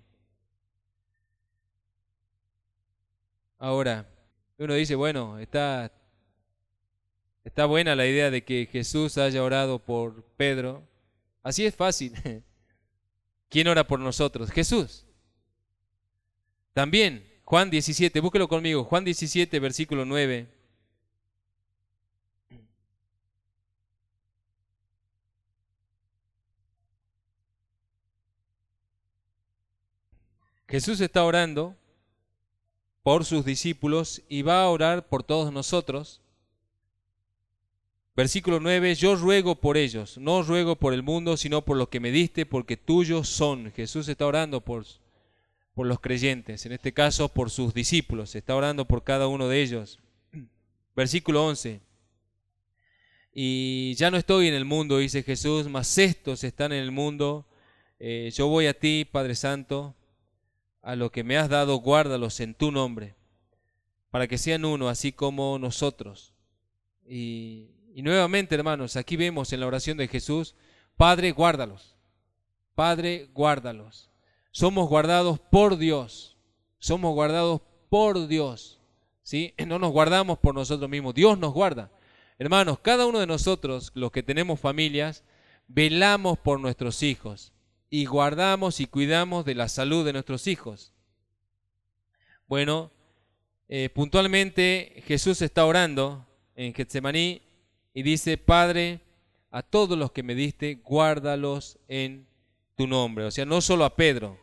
Ahora, uno dice, bueno, está buena la idea de que Jesús haya orado por Pedro. Así es fácil. ¿Quién ora por nosotros? Jesús. También, Juan 17, búsquelo conmigo, Juan 17, versículo 9. Jesús está orando por sus discípulos y va a orar por todos nosotros. Versículo 9, yo ruego por ellos, no ruego por el mundo, sino por los que me diste, porque tuyos son. Jesús está orando por los creyentes, en este caso por sus discípulos, está orando por cada uno de ellos. Versículo 11, y ya no estoy en el mundo, dice Jesús, mas estos están en el mundo. Yo voy a ti, Padre Santo, a lo que me has dado, guárdalos en tu nombre, para que sean uno, así como nosotros. Y nuevamente, hermanos, aquí vemos en la oración de Jesús, Padre, guárdalos. Padre, guárdalos. Somos guardados por Dios. Somos guardados por Dios. ¿Sí? No nos guardamos por nosotros mismos. Dios nos guarda. Hermanos, cada uno de nosotros, los que tenemos familias, velamos por nuestros hijos y guardamos y cuidamos de la salud de nuestros hijos. Bueno, puntualmente Jesús está orando en Getsemaní y dice, Padre, a todos los que me diste, guárdalos en tu nombre. O sea, no solo a Pedro,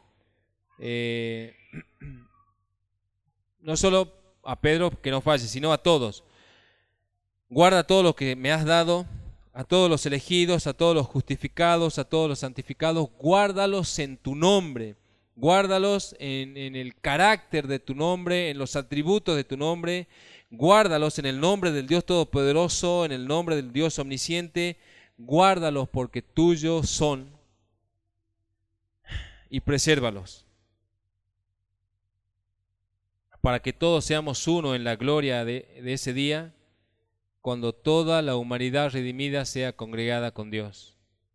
no solo a Pedro que no falle, sino a todos. Guarda a todos los que me has dado, a todos los elegidos, a todos los justificados, a todos los santificados, guárdalos en tu nombre. Guárdalos en el carácter de tu nombre, en los atributos de tu nombre. Guárdalos en el nombre del Dios Todopoderoso, en el nombre del Dios Omnisciente. Guárdalos porque tuyos son y presérvalos, para que todos seamos uno en la gloria de ese día, cuando toda la humanidad redimida sea congregada con Dios.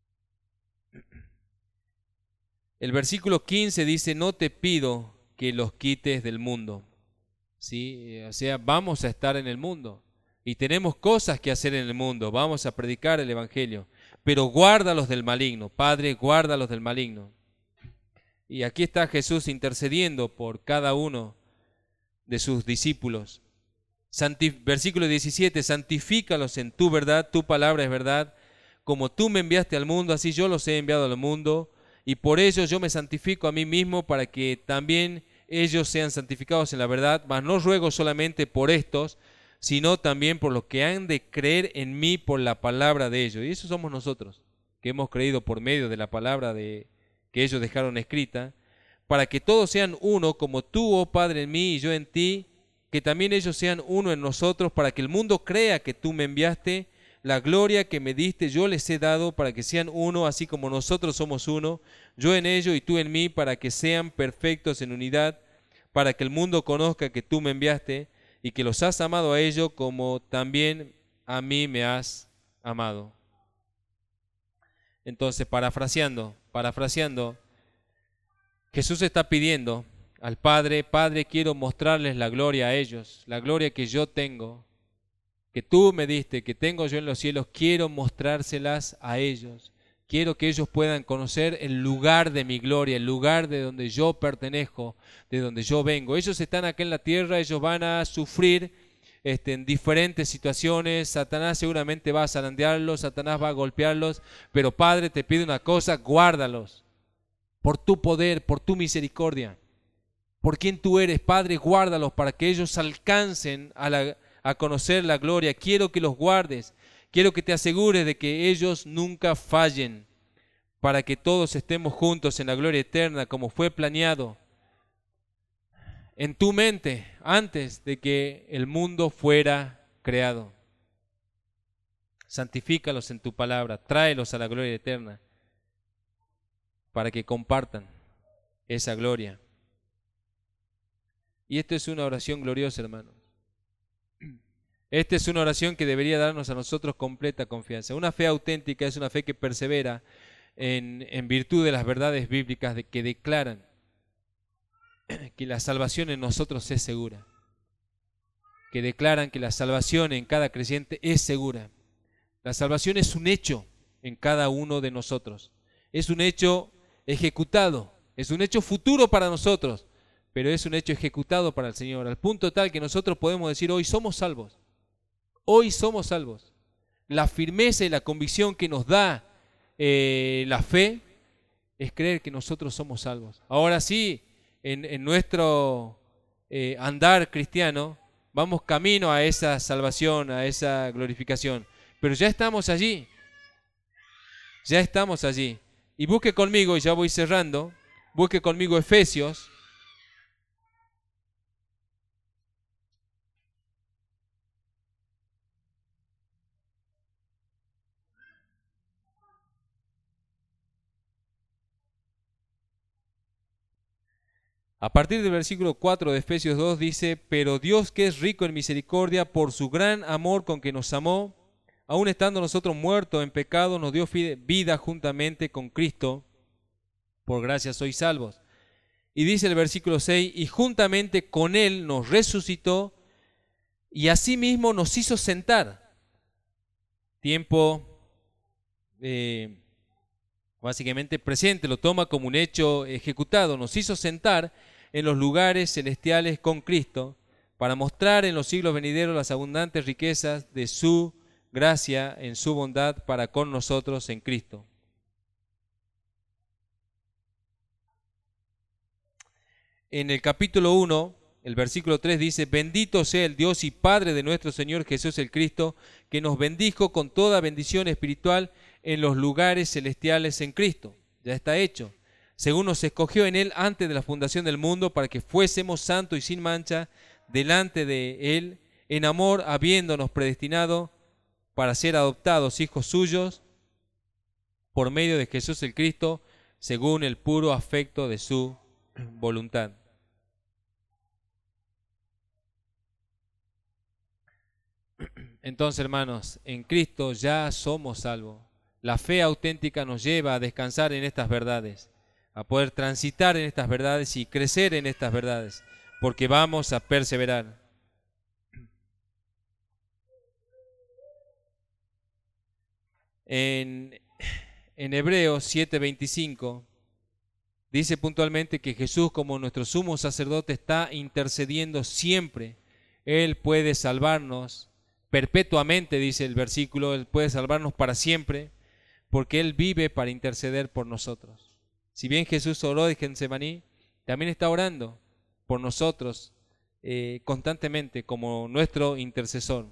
El versículo 15 dice, no te pido que los quites del mundo. ¿Sí? O sea, vamos a estar en el mundo y tenemos cosas que hacer en el mundo, vamos a predicar el Evangelio, pero guárdalos del maligno. Padre, guárdalos del maligno. Y aquí está Jesús intercediendo por cada uno de sus discípulos. Versículo 17, santifícalos en tu verdad, tu palabra es verdad. Como tú me enviaste al mundo, así yo los he enviado al mundo, y por ello yo me santifico a mí mismo, para que también ellos sean santificados en la verdad. Mas no ruego solamente por estos, sino también por los que han de creer en mí por la palabra de ellos. Y eso somos nosotros, que hemos creído por medio de la palabra que ellos dejaron escrita, para que todos sean uno, como tú, oh Padre, en mí y yo en ti, que también ellos sean uno en nosotros, para que el mundo crea que tú me enviaste. La gloria que me diste yo les he dado, para que sean uno, así como nosotros somos uno, yo en ellos y tú en mí, para que sean perfectos en unidad, para que el mundo conozca que tú me enviaste y que los has amado a ellos como también a mí me has amado. Entonces, parafraseando, Jesús está pidiendo al Padre, Padre, quiero mostrarles la gloria a ellos, la gloria que yo tengo, que tú me diste, que tengo yo en los cielos, quiero mostrárselas a ellos. Quiero que ellos puedan conocer el lugar de mi gloria, el lugar de donde yo pertenezco, de donde yo vengo. Ellos están acá en la tierra, ellos van a sufrir en diferentes situaciones. Satanás seguramente va a zarandearlos, Satanás va a golpearlos, pero Padre, te pido una cosa, guárdalos por tu poder, por tu misericordia, por quien tú eres, Padre, guárdalos para que ellos alcancen a conocer la gloria. Quiero que los guardes, quiero que te asegures de que ellos nunca fallen, para que todos estemos juntos en la gloria eterna, como fue planeado en tu mente antes de que el mundo fuera creado. Santifícalos en tu palabra, tráelos a la gloria eterna, para que compartan esa gloria. Y esto es una oración gloriosa, hermanos. Esta es una oración que debería darnos a nosotros completa confianza. Una fe auténtica es una fe que persevera en virtud de las verdades bíblicas que declaran que la salvación en nosotros es segura, que declaran que la salvación en cada creyente es segura. La salvación es un hecho en cada uno de nosotros. Es un hecho ejecutado, es un hecho futuro para nosotros, pero es un hecho ejecutado para el Señor, al punto tal que nosotros podemos decir hoy somos salvos. Hoy somos salvos. La firmeza y la convicción que nos da la fe es creer que nosotros somos salvos. Ahora sí, en nuestro andar cristiano, vamos camino a esa salvación, a esa glorificación. Pero ya estamos allí. Ya estamos allí. Y busque conmigo, y ya voy cerrando, busque conmigo Efesios. A partir del versículo 4 de Efesios 2 dice, pero Dios que es rico en misericordia, por su gran amor con que nos amó, aun estando nosotros muertos en pecado, nos dio vida juntamente con Cristo, por gracia sois salvos. Y dice el versículo 6, y juntamente con Él nos resucitó y asimismo nos hizo sentar. Tiempo básicamente presente, lo toma como un hecho ejecutado. Nos hizo sentar en los lugares celestiales con Cristo para mostrar en los siglos venideros las abundantes riquezas de su gracia en su bondad para con nosotros en Cristo. En el capítulo 1, el versículo 3 dice, bendito sea el Dios y Padre de nuestro Señor Jesús el Cristo, que nos bendijo con toda bendición espiritual en los lugares celestiales en Cristo. Ya está hecho. Según nos escogió en Él antes de la fundación del mundo, para que fuésemos santos y sin mancha delante de Él, en amor, habiéndonos predestinado para ser adoptados hijos suyos por medio de Jesús el Cristo, según el puro afecto de su voluntad. Entonces, hermanos, en Cristo ya somos salvos. La fe auténtica nos lleva a descansar en estas verdades, a poder transitar en estas verdades y crecer en estas verdades, porque vamos a perseverar. En Hebreos 7:25 dice puntualmente que Jesús, como nuestro sumo sacerdote, está intercediendo siempre. Él puede salvarnos perpetuamente, dice el versículo, Él puede salvarnos para siempre, porque Él vive para interceder por nosotros. Si bien Jesús oró en Getsemaní, también está orando por nosotros constantemente como nuestro intercesor.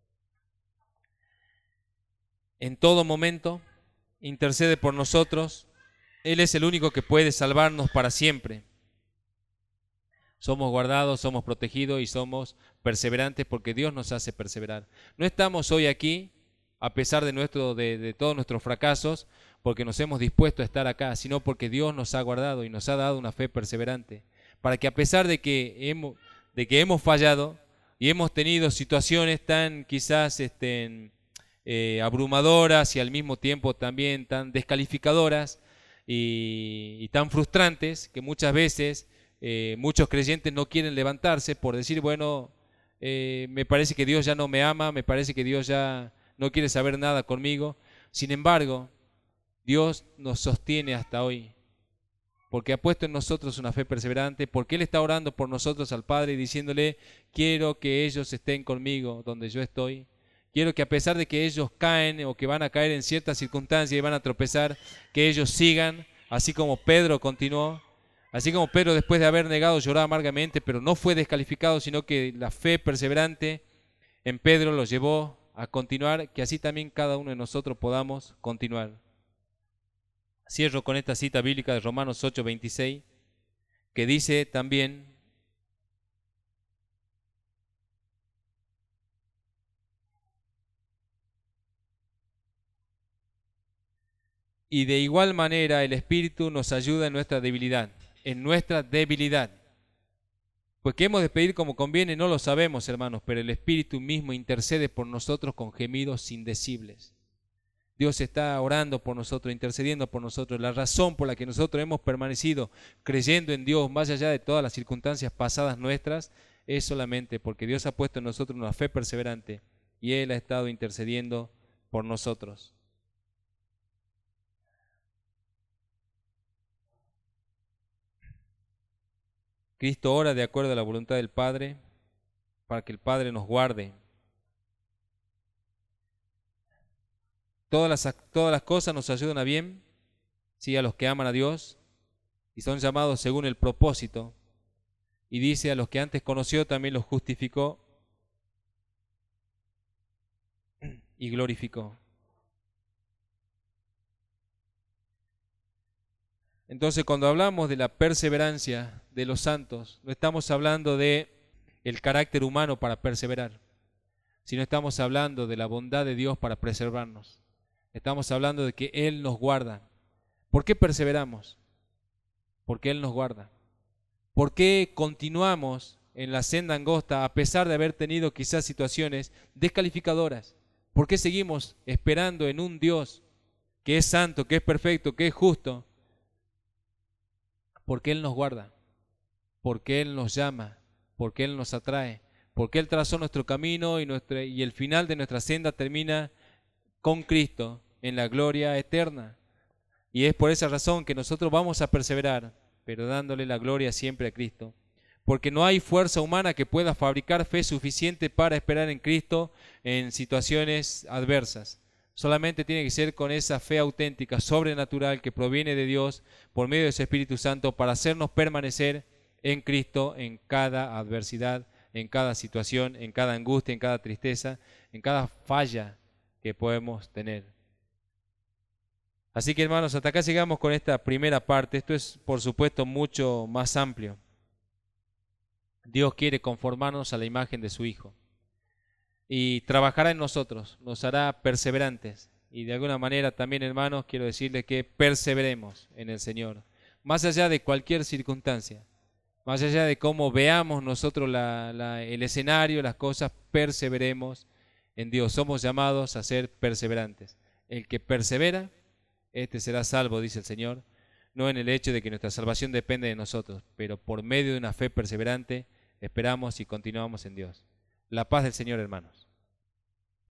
En todo momento intercede por nosotros. Él es el único que puede salvarnos para siempre. Somos guardados, somos protegidos y somos perseverantes porque Dios nos hace perseverar. No estamos hoy aquí a pesar de todos nuestros fracasos porque nos hemos dispuesto a estar acá, sino porque Dios nos ha guardado y nos ha dado una fe perseverante. Para que a pesar de que hemos fallado y hemos tenido situaciones tan quizás abrumadoras y al mismo tiempo también tan descalificadoras y tan frustrantes que muchas veces muchos creyentes no quieren levantarse por decir, bueno, me parece que Dios ya no me ama, me parece que Dios ya no quiere saber nada conmigo. Sin embargo, Dios nos sostiene hasta hoy, porque ha puesto en nosotros una fe perseverante, porque Él está orando por nosotros al Padre y diciéndole, quiero que ellos estén conmigo donde yo estoy. Quiero que a pesar de que ellos caen o que van a caer en ciertas circunstancias y van a tropezar, que ellos sigan, así como Pedro continuó. Así como Pedro, después de haber negado, lloró amargamente, pero no fue descalificado, sino que la fe perseverante en Pedro lo llevó a continuar, que así también cada uno de nosotros podamos continuar. Cierro con esta cita bíblica de Romanos 8:26, que dice también, y de igual manera el Espíritu nos ayuda en nuestra debilidad. Pues qué hemos de pedir como conviene no lo sabemos, hermanos, pero el Espíritu mismo intercede por nosotros con gemidos indecibles. Dios está orando por nosotros, intercediendo por nosotros. La razón por la que nosotros hemos permanecido creyendo en Dios más allá de todas las circunstancias pasadas nuestras es solamente porque Dios ha puesto en nosotros una fe perseverante y Él ha estado intercediendo por nosotros. Cristo ora de acuerdo a la voluntad del Padre para que el Padre nos guarde. Todas las cosas nos ayudan a bien, sí, a los que aman a Dios y son llamados según el propósito. Y dice, a los que antes conoció también los justificó y glorificó. Entonces, cuando hablamos de la perseverancia de los santos, no estamos hablando de el carácter humano para perseverar, sino estamos hablando de la bondad de Dios para preservarnos. Estamos hablando de que Él nos guarda. ¿Por qué perseveramos? Porque Él nos guarda. ¿Por qué continuamos en la senda angosta a pesar de haber tenido quizás situaciones descalificadoras? ¿Por qué seguimos esperando en un Dios que es santo, que es perfecto, que es justo? Porque Él nos guarda, porque Él nos llama, porque Él nos atrae, porque Él trazó nuestro camino y el final de nuestra senda termina con Cristo en la gloria eterna. Y es por esa razón que nosotros vamos a perseverar, pero dándole la gloria siempre a Cristo. Porque no hay fuerza humana que pueda fabricar fe suficiente para esperar en Cristo en situaciones adversas. Solamente tiene que ser con esa fe auténtica, sobrenatural, que proviene de Dios por medio de su Espíritu Santo para hacernos permanecer en Cristo en cada adversidad, en cada situación, en cada angustia, en cada tristeza, en cada falla que podemos tener. Así que hermanos, hasta acá llegamos con esta primera parte. Esto es por supuesto mucho más amplio. Dios quiere conformarnos a la imagen de su Hijo y trabajará en nosotros, nos hará perseverantes. Y de alguna manera también, hermanos, quiero decirles que perseveremos en el Señor, más allá de cualquier circunstancia, más allá de cómo veamos nosotros el escenario, las cosas, perseveremos en Dios. Somos llamados a ser perseverantes. El que persevera, este será salvo, dice el Señor, no en el hecho de que nuestra salvación depende de nosotros, pero por medio de una fe perseverante esperamos y continuamos en Dios. La paz del Señor, hermanos.